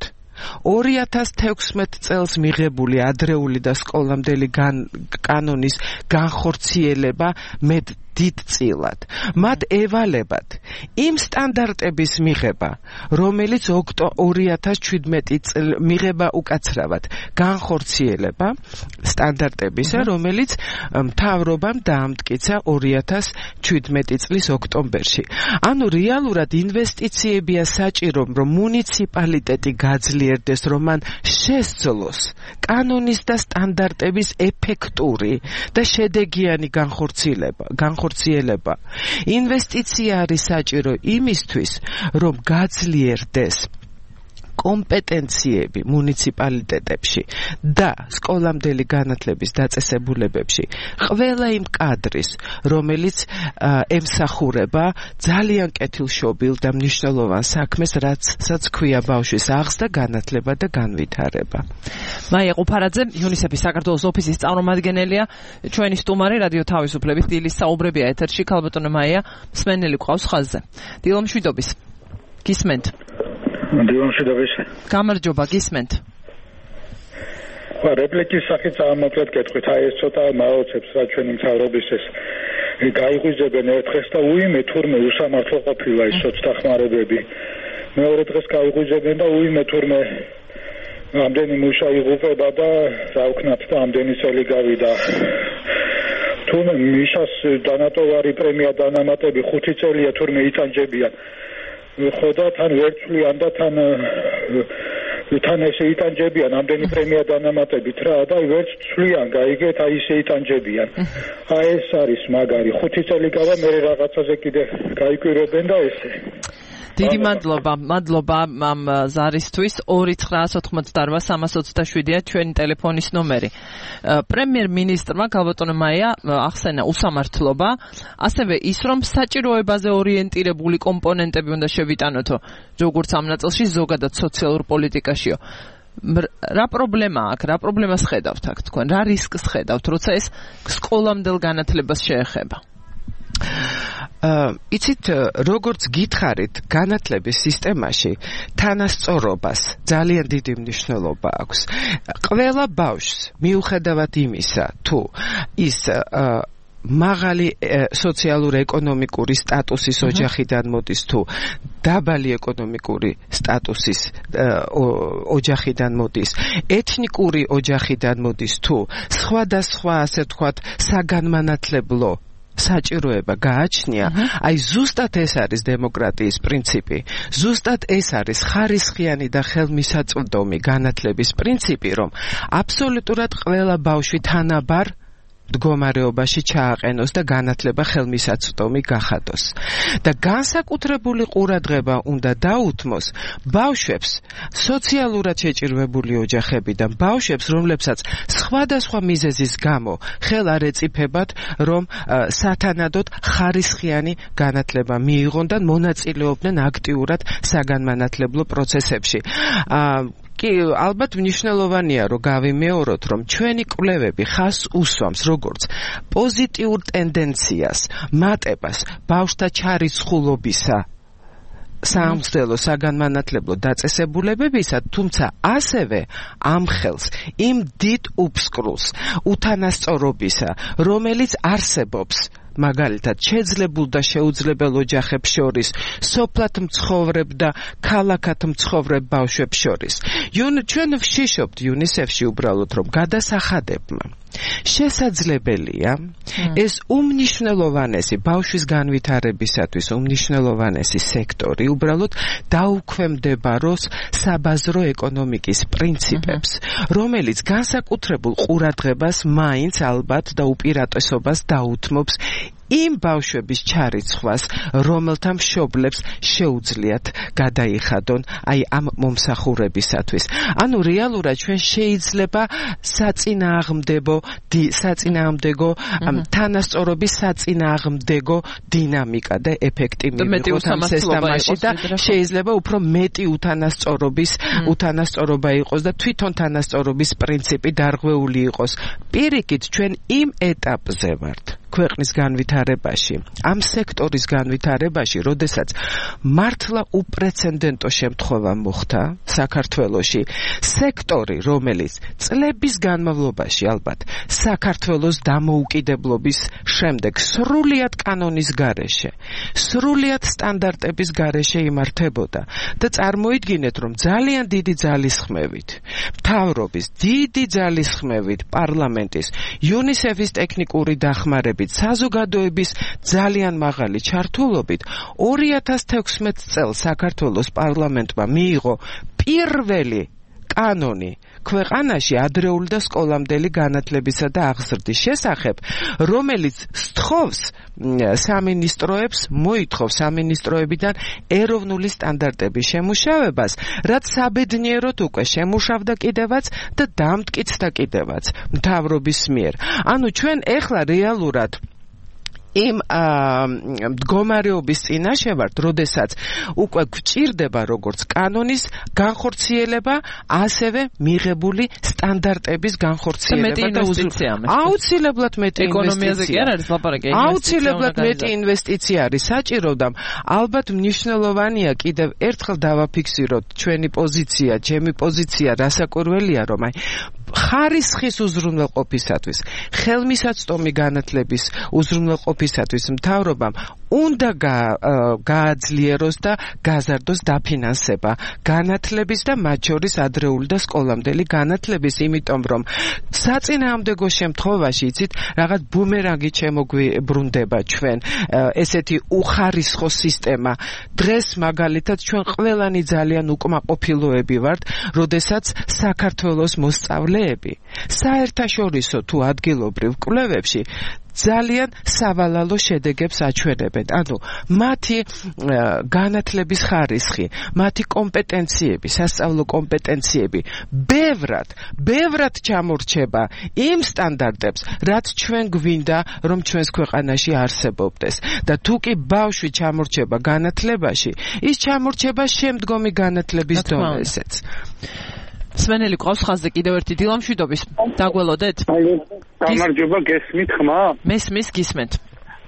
2016 წელს მიღებული ადრეული და სკოლამდელი კანონის განხორციელება დიდწილად. მათ ევალებათ იმ სტანდარტების მიღება, რომელიც 2017 წელს მიღება უკაცრავად, განხორციელება სტანდარტებისა, რომელიც მთავრობამ დაამტკიცა 2017 წლის ოქტომბერში. ანუ რეალურად ინვესტიციებია საჭირო, რომ მუნიციპალიტეტი გაძლიერდეს, რომ მან შესძლოს კანონის და სტანდარტების ეფექტური და შედეგიანი განხორციელება. ინვესტიცია არის საჭირო იმისთვის, რომ გაძლიერდეს კომპეტენციები მუნიციპალიტეტებში და სკოლამდელი განათლების დაწესებულებებში ყველა იმ კადრის, რომელიც ემსახურება ძალიან კეთილშობილ და მნიშვნელოვან საქმეს, რასაც ქვია ბავშვის აღზრდა, განათლება და განვითარება. მაია ყუფარაძე, იუნისეფის საქართველოს ოფისის წარმომადგენელია, ჩვენი სტუმარი რადიო თავისუფლების დილის საუბრებია ეთერში. ქალბატონო მაია, მსმენელი ყავს ხაზზე. დილო მშვიდობის. გისმენთ? დილომშვიდობის. გამარჯობა, გისმენთ. რეპლიკის სახით ამოწევთ კითხვით, აი ეს ცოტა მაოცებს რა ჩვენი მთავრობის ეს გაიღვიძებენ ერთხელ და უიმე თურმე უსამართლო ყოფილა ის სოცდახმარებები. მეორე დღეს გაიღვიძებენ და უიმე თურმე ამდენი მუშა იღუპება და რა ვქნათ და ამდენი წელი გავიდა. თურმე მიშას დანატოვარი პრემია დანამატები 5 წელია თურმე იტანჯებიან. ხო და თან ვერცვლიან და თან ესე იტანჯებიან ამდენი პრემია დანამატებით რა და ვერც ცვლიან გაიგეთ აი ესე იტანჯებიან. აი ეს არის მაგარი 5 წელი გავა მე რაღაცაზე კიდე გაიკვირებენ და ესე. დიდი მადლობა ამ ზარისთვის. 29988-327-ია ჩვენი ტელეფონის ნომერი. პრემიერ-მინისტრმა ქალბატონო მაია ახსენა უსამართლობა, ასევე ის, რომ საჭიროებაზე ორიენტირებული კომპონენტები უნდა შევიტანოთო, როგორც ამ ნაწილში ზოგადად სოციალურ პოლიტიკაშიო. რა პრობლემა აქვს, რა პრობლემას ხედავთ აქ თქვენ, რა რისკს ხედავთ, როცა ეს სკოლამდელ განათლებას შეეხება? იცით, როგორც გითხარით, განათლების სისტემაში თანასწორობას ძალიან დიდი მნიშვნელობა აქვს. ყველა ბავშვს მიუხედავად იმისა, თუ ის მაღალი სოციალურ-ეკონომიკური სტატუსის ოჯახიდან მოდის თუ დაბალი ეკონომიკური სტატუსის ოჯახიდან მოდის, ეთნიკური ოჯახიდან მოდის თუ სხვადასხვა, ასე ვთქვათ, საგანმანათლებლო საჭიროება გააჩნია, აი ზუსტად ეს არის დემოკრატიის პრინციპი, ზუსტად ეს არის ხარისხიანი და ხელმისაწვდომი განათლების პრინციპი, რომ აბსოლუტურად ყველა ბავშვი თანაბარ მდგომარეობაში ჩააყენოს და განათლება ხელმისაწვდომი გახადოს. და განსაკუთრებული ყურადღება უნდა დაუთმოს ბავშვებს, სოციალურად შეჭირვებული ოჯახებიდან ბავშვებს, რომლებსაც სხვადასხვა მიზეზის გამო ხელ არ ეწიფებათ, რომ სათანადოდ ხარისხიანი განათლება მიიღონ და მონაწილეობდნენ აქტიურად საგანმანათლებლო პროცესებში. კი, ალბათ მნიშვნელოვანია, რომ გავიმეოროთ, რომ ჩვენი კვლევები ხას უსვამს როგორც პოზიტიურ ტენდენციას, მატებას ბავშვთა ჩარიცხულობისა სამხსნელო საგანმანათლებლო დაწესებულებებისა, თუმცა ასევე ამხელს იმ დიდ უფსკრულს უთანასწორობისა, რომელიც არსებობს მაგალითად შეძლებულ და შეუძლებელ ოჯახებს შორის, სოფლად მცხოვრებ და ქალაქად მცხოვრებ ბავშვებს შორის. ჩვენ ვშიშობთ UNICEF-ში უბრალოდ, რომ გადასახადებმა შესაძლებელია ეს უმნიშვნელოვანესი ბავშვის განვითარებისათვის უმნიშვნელოვანესი სექტორი უბრალოდ დაუქვემდებაროს საბაზრო ეკონომიკის პრინციპებს, რომელიც განსაკუთრებულ ყურადღებას მაინც ალბათ და უპირატესობას დაუთმობს იმ ბავშვების ჩარიცხვას, რომელთა მშობლებს შეუძლიათ გადაიხადონ აი ამ მომსახურებისათვის. ანუ რეალურად ჩვენ შეიძლება საწინააღმდეგო თანასწორობის საწინააღმდეგო დინამიკა და ეფექტი მივიღოთ ამ სისტემაში და შეიძლება უფრო მეტი უთანასწორობა იყოს და თვითონ თანასწორობის პრინციპი დარღვეული იყოს. პირიქით ჩვენ იმ ეტაპზე ვართ ქვეყნის განვითარებაში, ამ სექტორის განვითარებაში, როდესაც მართლა უპრეცედენტო შემთხვევა მოხდა საქართველოში, სექტორი, რომელიც წლების განმავლობაში ალბათ საქართველოს დამოუკიდებლობის შემდეგ სრულიად კანონის გარეშე, სრულიად სტანდარტების გარეშე იმართებოდა და წარმოიდგინეთ, რომ ძალიან დიდი ძალისხმევით, მთავრობის დიდი ძალისხმევით, პარლამენტის, UNICEF-ის ტექნიკური დახმარებით, საზოგადოების ძალიან მაღალი ჩართულობით 2016 წელს საქართველოს პარლამენტმა მიიღო პირველი კანონი ქვეყანაში ადრეული და სკოლამდელი განათლებისა და აღზრდის შესახებ, რომელიც სთხოვს სამინისტროებიდან ეროვნული სტანდარტების შემუშავებას, რაც საბედნიეროდ უკვე შემუშავდა კიდევაც და დამტკიცდა კიდევაც მთავრობის მიერ. ანუ ჩვენ ეხლა რეალურად იმ მდგომარეობის წინაშე ვართ, როდესაც უკვე გვჭირდება როგორც კანონის განხორციელება, ასევე მიღებული სტანდარტების განხორციელება და აუცილებლად მეტი ინვესტიცია არის საჭირო და ალბათ მნიშვნელოვანია კიდევ ერთხელ დავაფიქსიროთ ჩვენი ჩემი პოზიცია რასაკვირველია, რომ აი ხარისხის უზრუნველყოფისათვის, ხელმისაწვდომი განათლების უზრუნველყოფისათვის მთავრობამ უნდა გააძლიეროს და გაზარდოს დაფინანსება განათლების და მათ შორის ადრეული და სკოლამდელი განათლების, იმიტომ რომ საწინააღმდეგო შემთხვევაში იცით, რაღაც ბუმერანგი შემოგვიბრუნდება ჩვენ ესეთი უხარისხო სისტემა. დღეს მაგალითად ჩვენ ყველანი ძალიან უკმაყოფილოები ვართ, როდესაც საქართველოს მოსწავლეები საერთაშორისო თუ ადგილობრივ კვლევებში ძალიან სავალალო შედეგებს აჩვენებენ. ანუ მათი განათლების ხარისხი, მათი კომპეტენციები, სასწავლო კომპეტენციები ბევრად ჩამორჩება იმ სტანდარტებს, რაც ჩვენ გვინდა, რომ ჩვენს ქვეყანაში არსებობდეს. და თუ კი ბავშვი ჩამორჩება განათლებაში, ის ჩამორჩება შემდგომი განათლების დონეზეც. სვენელი ყავს ხაზზე კიდევ ერთი დილამშვიდობის. დაგველოდეთ? გამარჯობა, გესმით ხმა? მესმის, გისმენთ.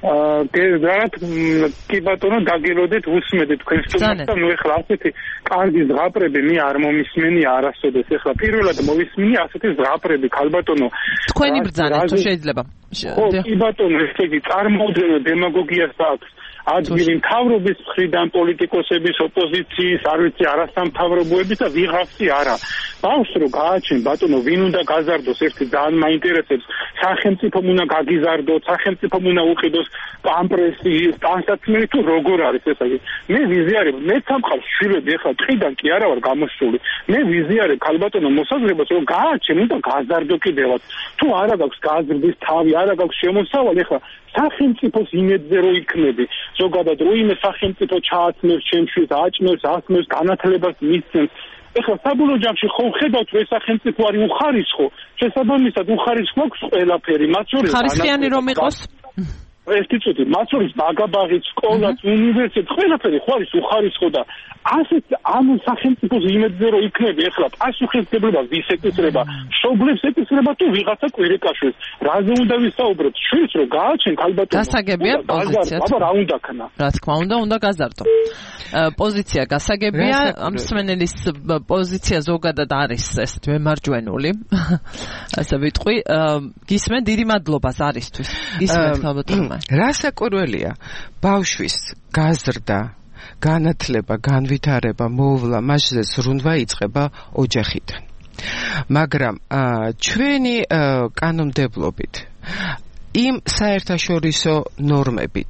კი ბატონო დაგელოდეთ უსმედით თქვენ სტუმარს და ნუ ეხლა ასეთი კარგი ზღაპრები მე არ მომისმენია არასოდეს ეხლა პირველად მოვისმინე ასეთი ზღაპრები ქალბატონო თქვენი ბრძანა თუ შეიძლება ხო კი ბატონო ესე იგი წარმოუდგენელ დემაგოგიას აქვს ადგილი მთავრობის მხრიდან პოლიტიკოსების ოპოზიციის არ ვიცი არასამთავრობოების და ვიღაცი არა ბავშვს რო გააჩენ ბატონო ვინ უნდა გაზარდოს ერთი ძალიან მაინტერესებს სახელმწიფომ უნდა გაგიზარდოს სახელმწიფომ უნდა უყიდოს პამპრესი ტანსაცმელი თუ როგორ არის ეს იგი მე ვიზიარებ მე სამყაროს შვილები ეხლა ტყიდან კი არა ვარ გამოსული მე ვიზიარებ ქალბატონო მოსაზრებას რომ გააჩენ უნდა გაზარდო კიდევაც თუ არა გაქვს გაზრდის თავი არა გაქვს შემოსავალი ეხლა სახელმწიფოს იმედზე რო იქნები ზოგადად რო იმე სახელმწიფო ჩააცნებს ჩემშვილს აჭმევს ასმევს განათლებას მისცემს ეხლა საბოლოო ჯამში ხო ხედავთ რომ ეს სახელმწიფო არის უხარისხო შესაბამისად უხარისხო აქვს ყველაფერი მათ შორის ხარისხიანი რომ იყოს ეს თვითონ მათ შორის ბაგაბაღი სკოლაც უნივერსიტეტი ყველაფერი ხო არის უხარისხო და ასეთ ამ სახელმწიფოს იმედზე რომ იქნები ეხლა პასუხისმგებლობა ვის ეკისრება მშობლებს ეკისრება თუ ვიღაცა კვირიკაშვილს რაზე უნდა ვისაუბროთ შვილს რომ გააჩენ ქალბატონო გასაგებია პოზიცია აბა რა უნდა ქნა რა თქმა უნდა გაზარდო პოზიცია გასაგებია ამ მსმენელის პოზიცია ზოგადად არის ეს მემარჯვენული ასე ვიტყვი გისმენ დიდი მადლობა ზარისთვის გისმენთ ქალბატონო რასაკვირველია ბავშვის გაზრდა განათლება განვითარება მოვლა მასზე ზრუნვა იწყება ოჯახიდან მაგრამ ჩვენი კანონმდებლობით იმ საერთაშორისო ნორმებით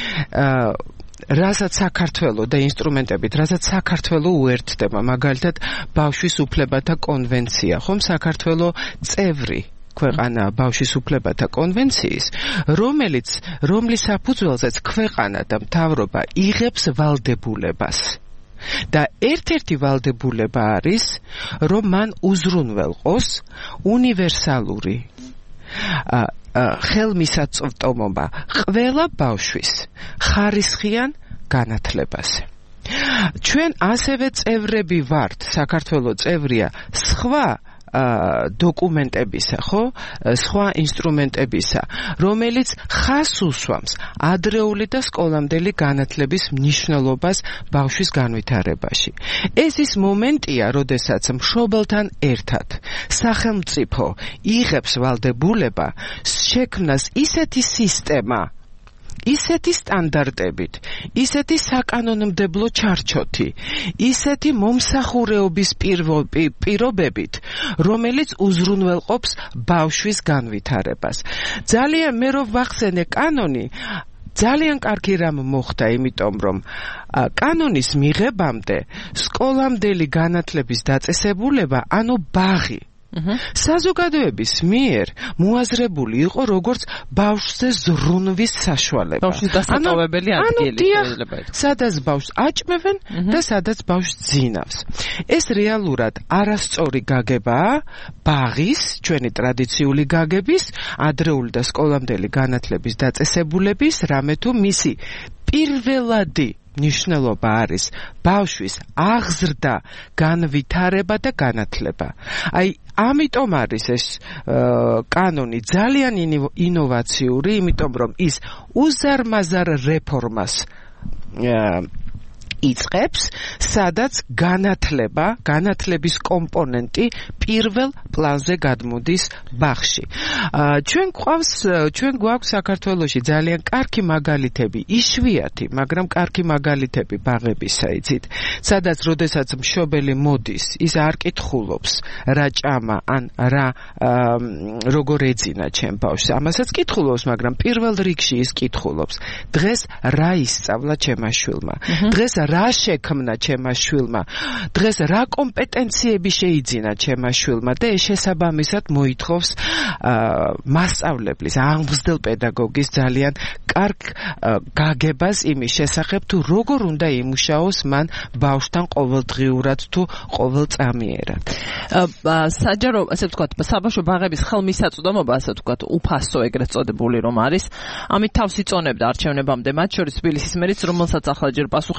რასაც საქართველოს და ინსტრუმენტებით რასაც საქართველოს უერთდება მაგალითად ბავშვის უფლებათა კონვენცია ხომ საქართველოს წევრი ქვეყანა ბავშვის უფლებათა კონვენციის რომლის საფუძველზეც ქვეყანა და მთავრობა იღებს ვალდებულებას და ერთ-ერთი ვალდებულება არის რომ მან უზრუნველყოს უნივერსალური ხელმისაწვდომობა ყველა ბავშვის ხარისხიან განათლებაზე ჩვენ ასევე წევრები ვართ საქართველოს წევრია სხვა დოკუმენტებისა, ხო? სხვა ინსტრუმენტებისა, რომელიც ხას უსვამს ადრეული და სკოლამდელი განათლების მნიშვნელობას ბავშვის განვითარებაში. ეს ის მომენტია, როდესაც მშობელთან ერთად სახელმწიფო იღებს ვალდებულება შექმნას ისეთი სისტემა, ისეთი სტანდარტებით, ისეთი საკანონმდებლო ჩარჩოთი, ისეთი მომსახურეობის პირობებით, რომელიც უზრუნველყოფს ბავშვის განვითარებას. ძალიან მე რო ვახსენე კანონი, ძალიან კარგი რამ მოხდა, იმიტომ რომ კანონის მიღებამდე სკოლამდელი განათლების დაწესებულება, ანუ ბაღი საზოგადოების მიერ მოაზრებული იყო როგორც ბავშვზე ზრუნვის საშუალება. ბავშვის დასაკავებელი ადგილი შეიძლება იყოს. სადაც ბავშვს აჭმევენ და სადაც ბავშვს ძინავს. ეს რეალურად არასწორი გაგებაა ბაღის, ჩვენი ტრადიციული გაგების, ადრეული და სკოლამდელი განათლების დაწესებულების, რამე თუ მისი პირველადი ნიშნულობა არის ბავშვის აღზრდა, განვითარება და განათლება. აი ამიტომ არის ეს კანონი ძალიან ინოვაციური, იმიტომ რომ ის უზარმაზარ რეფორმას იწყებს, სადაც განათლების კომპონენტი პირველ პლანზე გადმოდის ბაღში. ჩვენ გვაქვს საქართველოში ძალიან კარგი მაგალითები, იშვიათი, მაგრამ კარგი მაგალითები ბაღებისა, იცით, სადაც როდესაც მშობელი მოდის, ის არ კითხულობს რა ჭამა, ან როგორ ეძინა ჩემ ბავშვს. ამასაც კითხულობს, მაგრამ პირველ რიგში ის კითხულობს, დღეს რა ისწავლა ჩემმა შვილმა, დღეს რა შექმნა ჩემმა შვილმა, დღეს რა კომპეტენციები შეიძინა ჩემმა შვილმა და ეს შესაბამისად მოითხოვს მასწავლებლის, აღმზრდელ პედაგოგის ძალიან კარგ გაგებას იმის შესახებ, თუ როგორ უნდა იმუშაოს მან ბავშვთან ყოველდღიურად თუ ყოველწამიერად. საჯარო, ასე ვთქვათ, საბავშვო ბაღების ხელმისაწვდომობა, ასე ვთქვათ, უფასო ეგრეთ წოდებული რომ არის, ამით თავს იწონებდა არჩევნებამდე, მათ შორის თბილისის მერიც, რომელსაც ახლა ჯერ პასუხები არ აქვს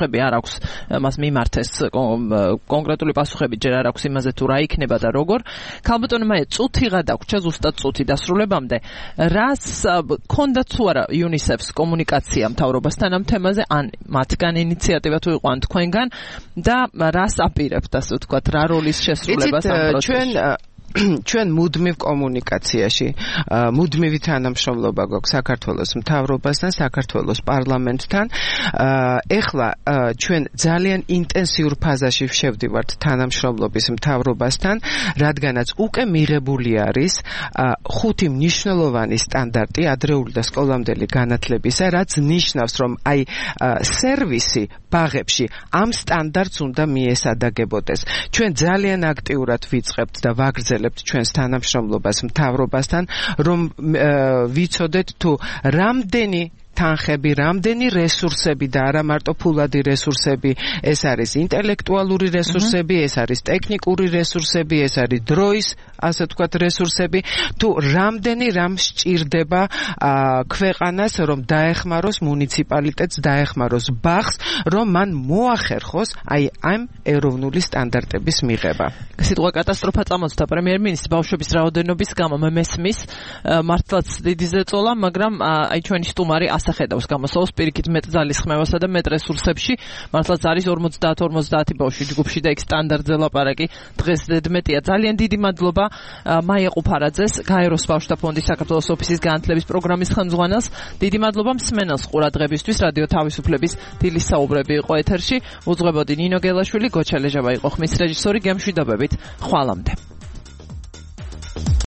აქვს მას მიმართეს კონკრეტული პასუხები ჯერ არ აქვს იმაზე თუ რა იქნება და როგორ. ქალბატონო მაია, წუთიღა დაგვრჩა, ზუსტად წუთი დასრულებამდე. რას ქონდათ თუ არა UNICEF-ს კომუნიკაცია მთავრობასთან ამ თემაზე, ან მათგან ინიციატივა თუ იყო ან თქვენგან და რას აპირებთ, ასე ვთქვათ, რა როლის შესრულებას ამ პროცესში? ჩვენ მუდმივ კომუნიკაციაში, მუდმივი თანამშრომლობა გვაქვს საქართველოს მთავრობასთან, საქართველოს პარლამენტთან. ეხლა ჩვენ ძალიან ინტენსიურ ფაზაში შევდივართ თანამშრომლობის მთავრობასთან, რადგანაც უკვე მიღებული არის 5 მნიშვნელოვანი სტანდარტი ადრეული და სკოლამდელი განათლებისა, რაც ნიშნავს, რომ აი სერვისი ბაღებში ამ სტანდარტს უნდა მიესადაგებოდეს. ჩვენ ძალიან აქტიურად ვიწყებთ და ვაგრძელებთ ჩვენს თანამშრომლობას მთავრობასთან, რომ ვიცოდეთ თუ რამდენი თანხები, რამდენი რესურსები და არა მარტო ფულადი რესურსები, ეს არის ინტელექტუალური რესურსები, ეს არის ტექნიკური რესურსები, ეს არის დროის, ასე ვთქვათ, რესურსები, თუ რამდენი რამ სჭირდება ქვეყანას, რომ დაეხმაროს მუნიციპალიტეტს, დაეხმაროს ბაღს, რომ მან მოახერხოს აი ამ ეროვნული სტანდარტების მიღება. სიტყვა კატასტროფა წამოწდა პრემიერ-მინისტრ ბავშვების რაოდენობის გამო, მე მესმის მართლაც დიდი ზეწოლა, მაგრამ აი ჩვენი სტუმარი ასახედავს გამოსავალს პირიქით მეტ ძალის ხმევასა და მეტ რესურსებში. მართლაც არის 50 ბავშვი ჯგუფში და იქ სტანდარტზე ლაპარაკი დღეს დედმეტია. ძალიან დიდი მადლობა მაია ყუფარაძეს, გაეროს ბავშვთა ფონდის საქართველოს ოფისის განათლების პროგრამის ხელმძღვანელს. დიდი მადლობა მსმენელს ყურადღებისთვის. რადიო თავისუფლების დილის საუბრები იყო ეთერში. უძღვებოდი ნინო გელაშვილი, გოჩა ლეჟავა იყო ხმის რეჟისორი. გემშვიდობებით, ხვალამდე.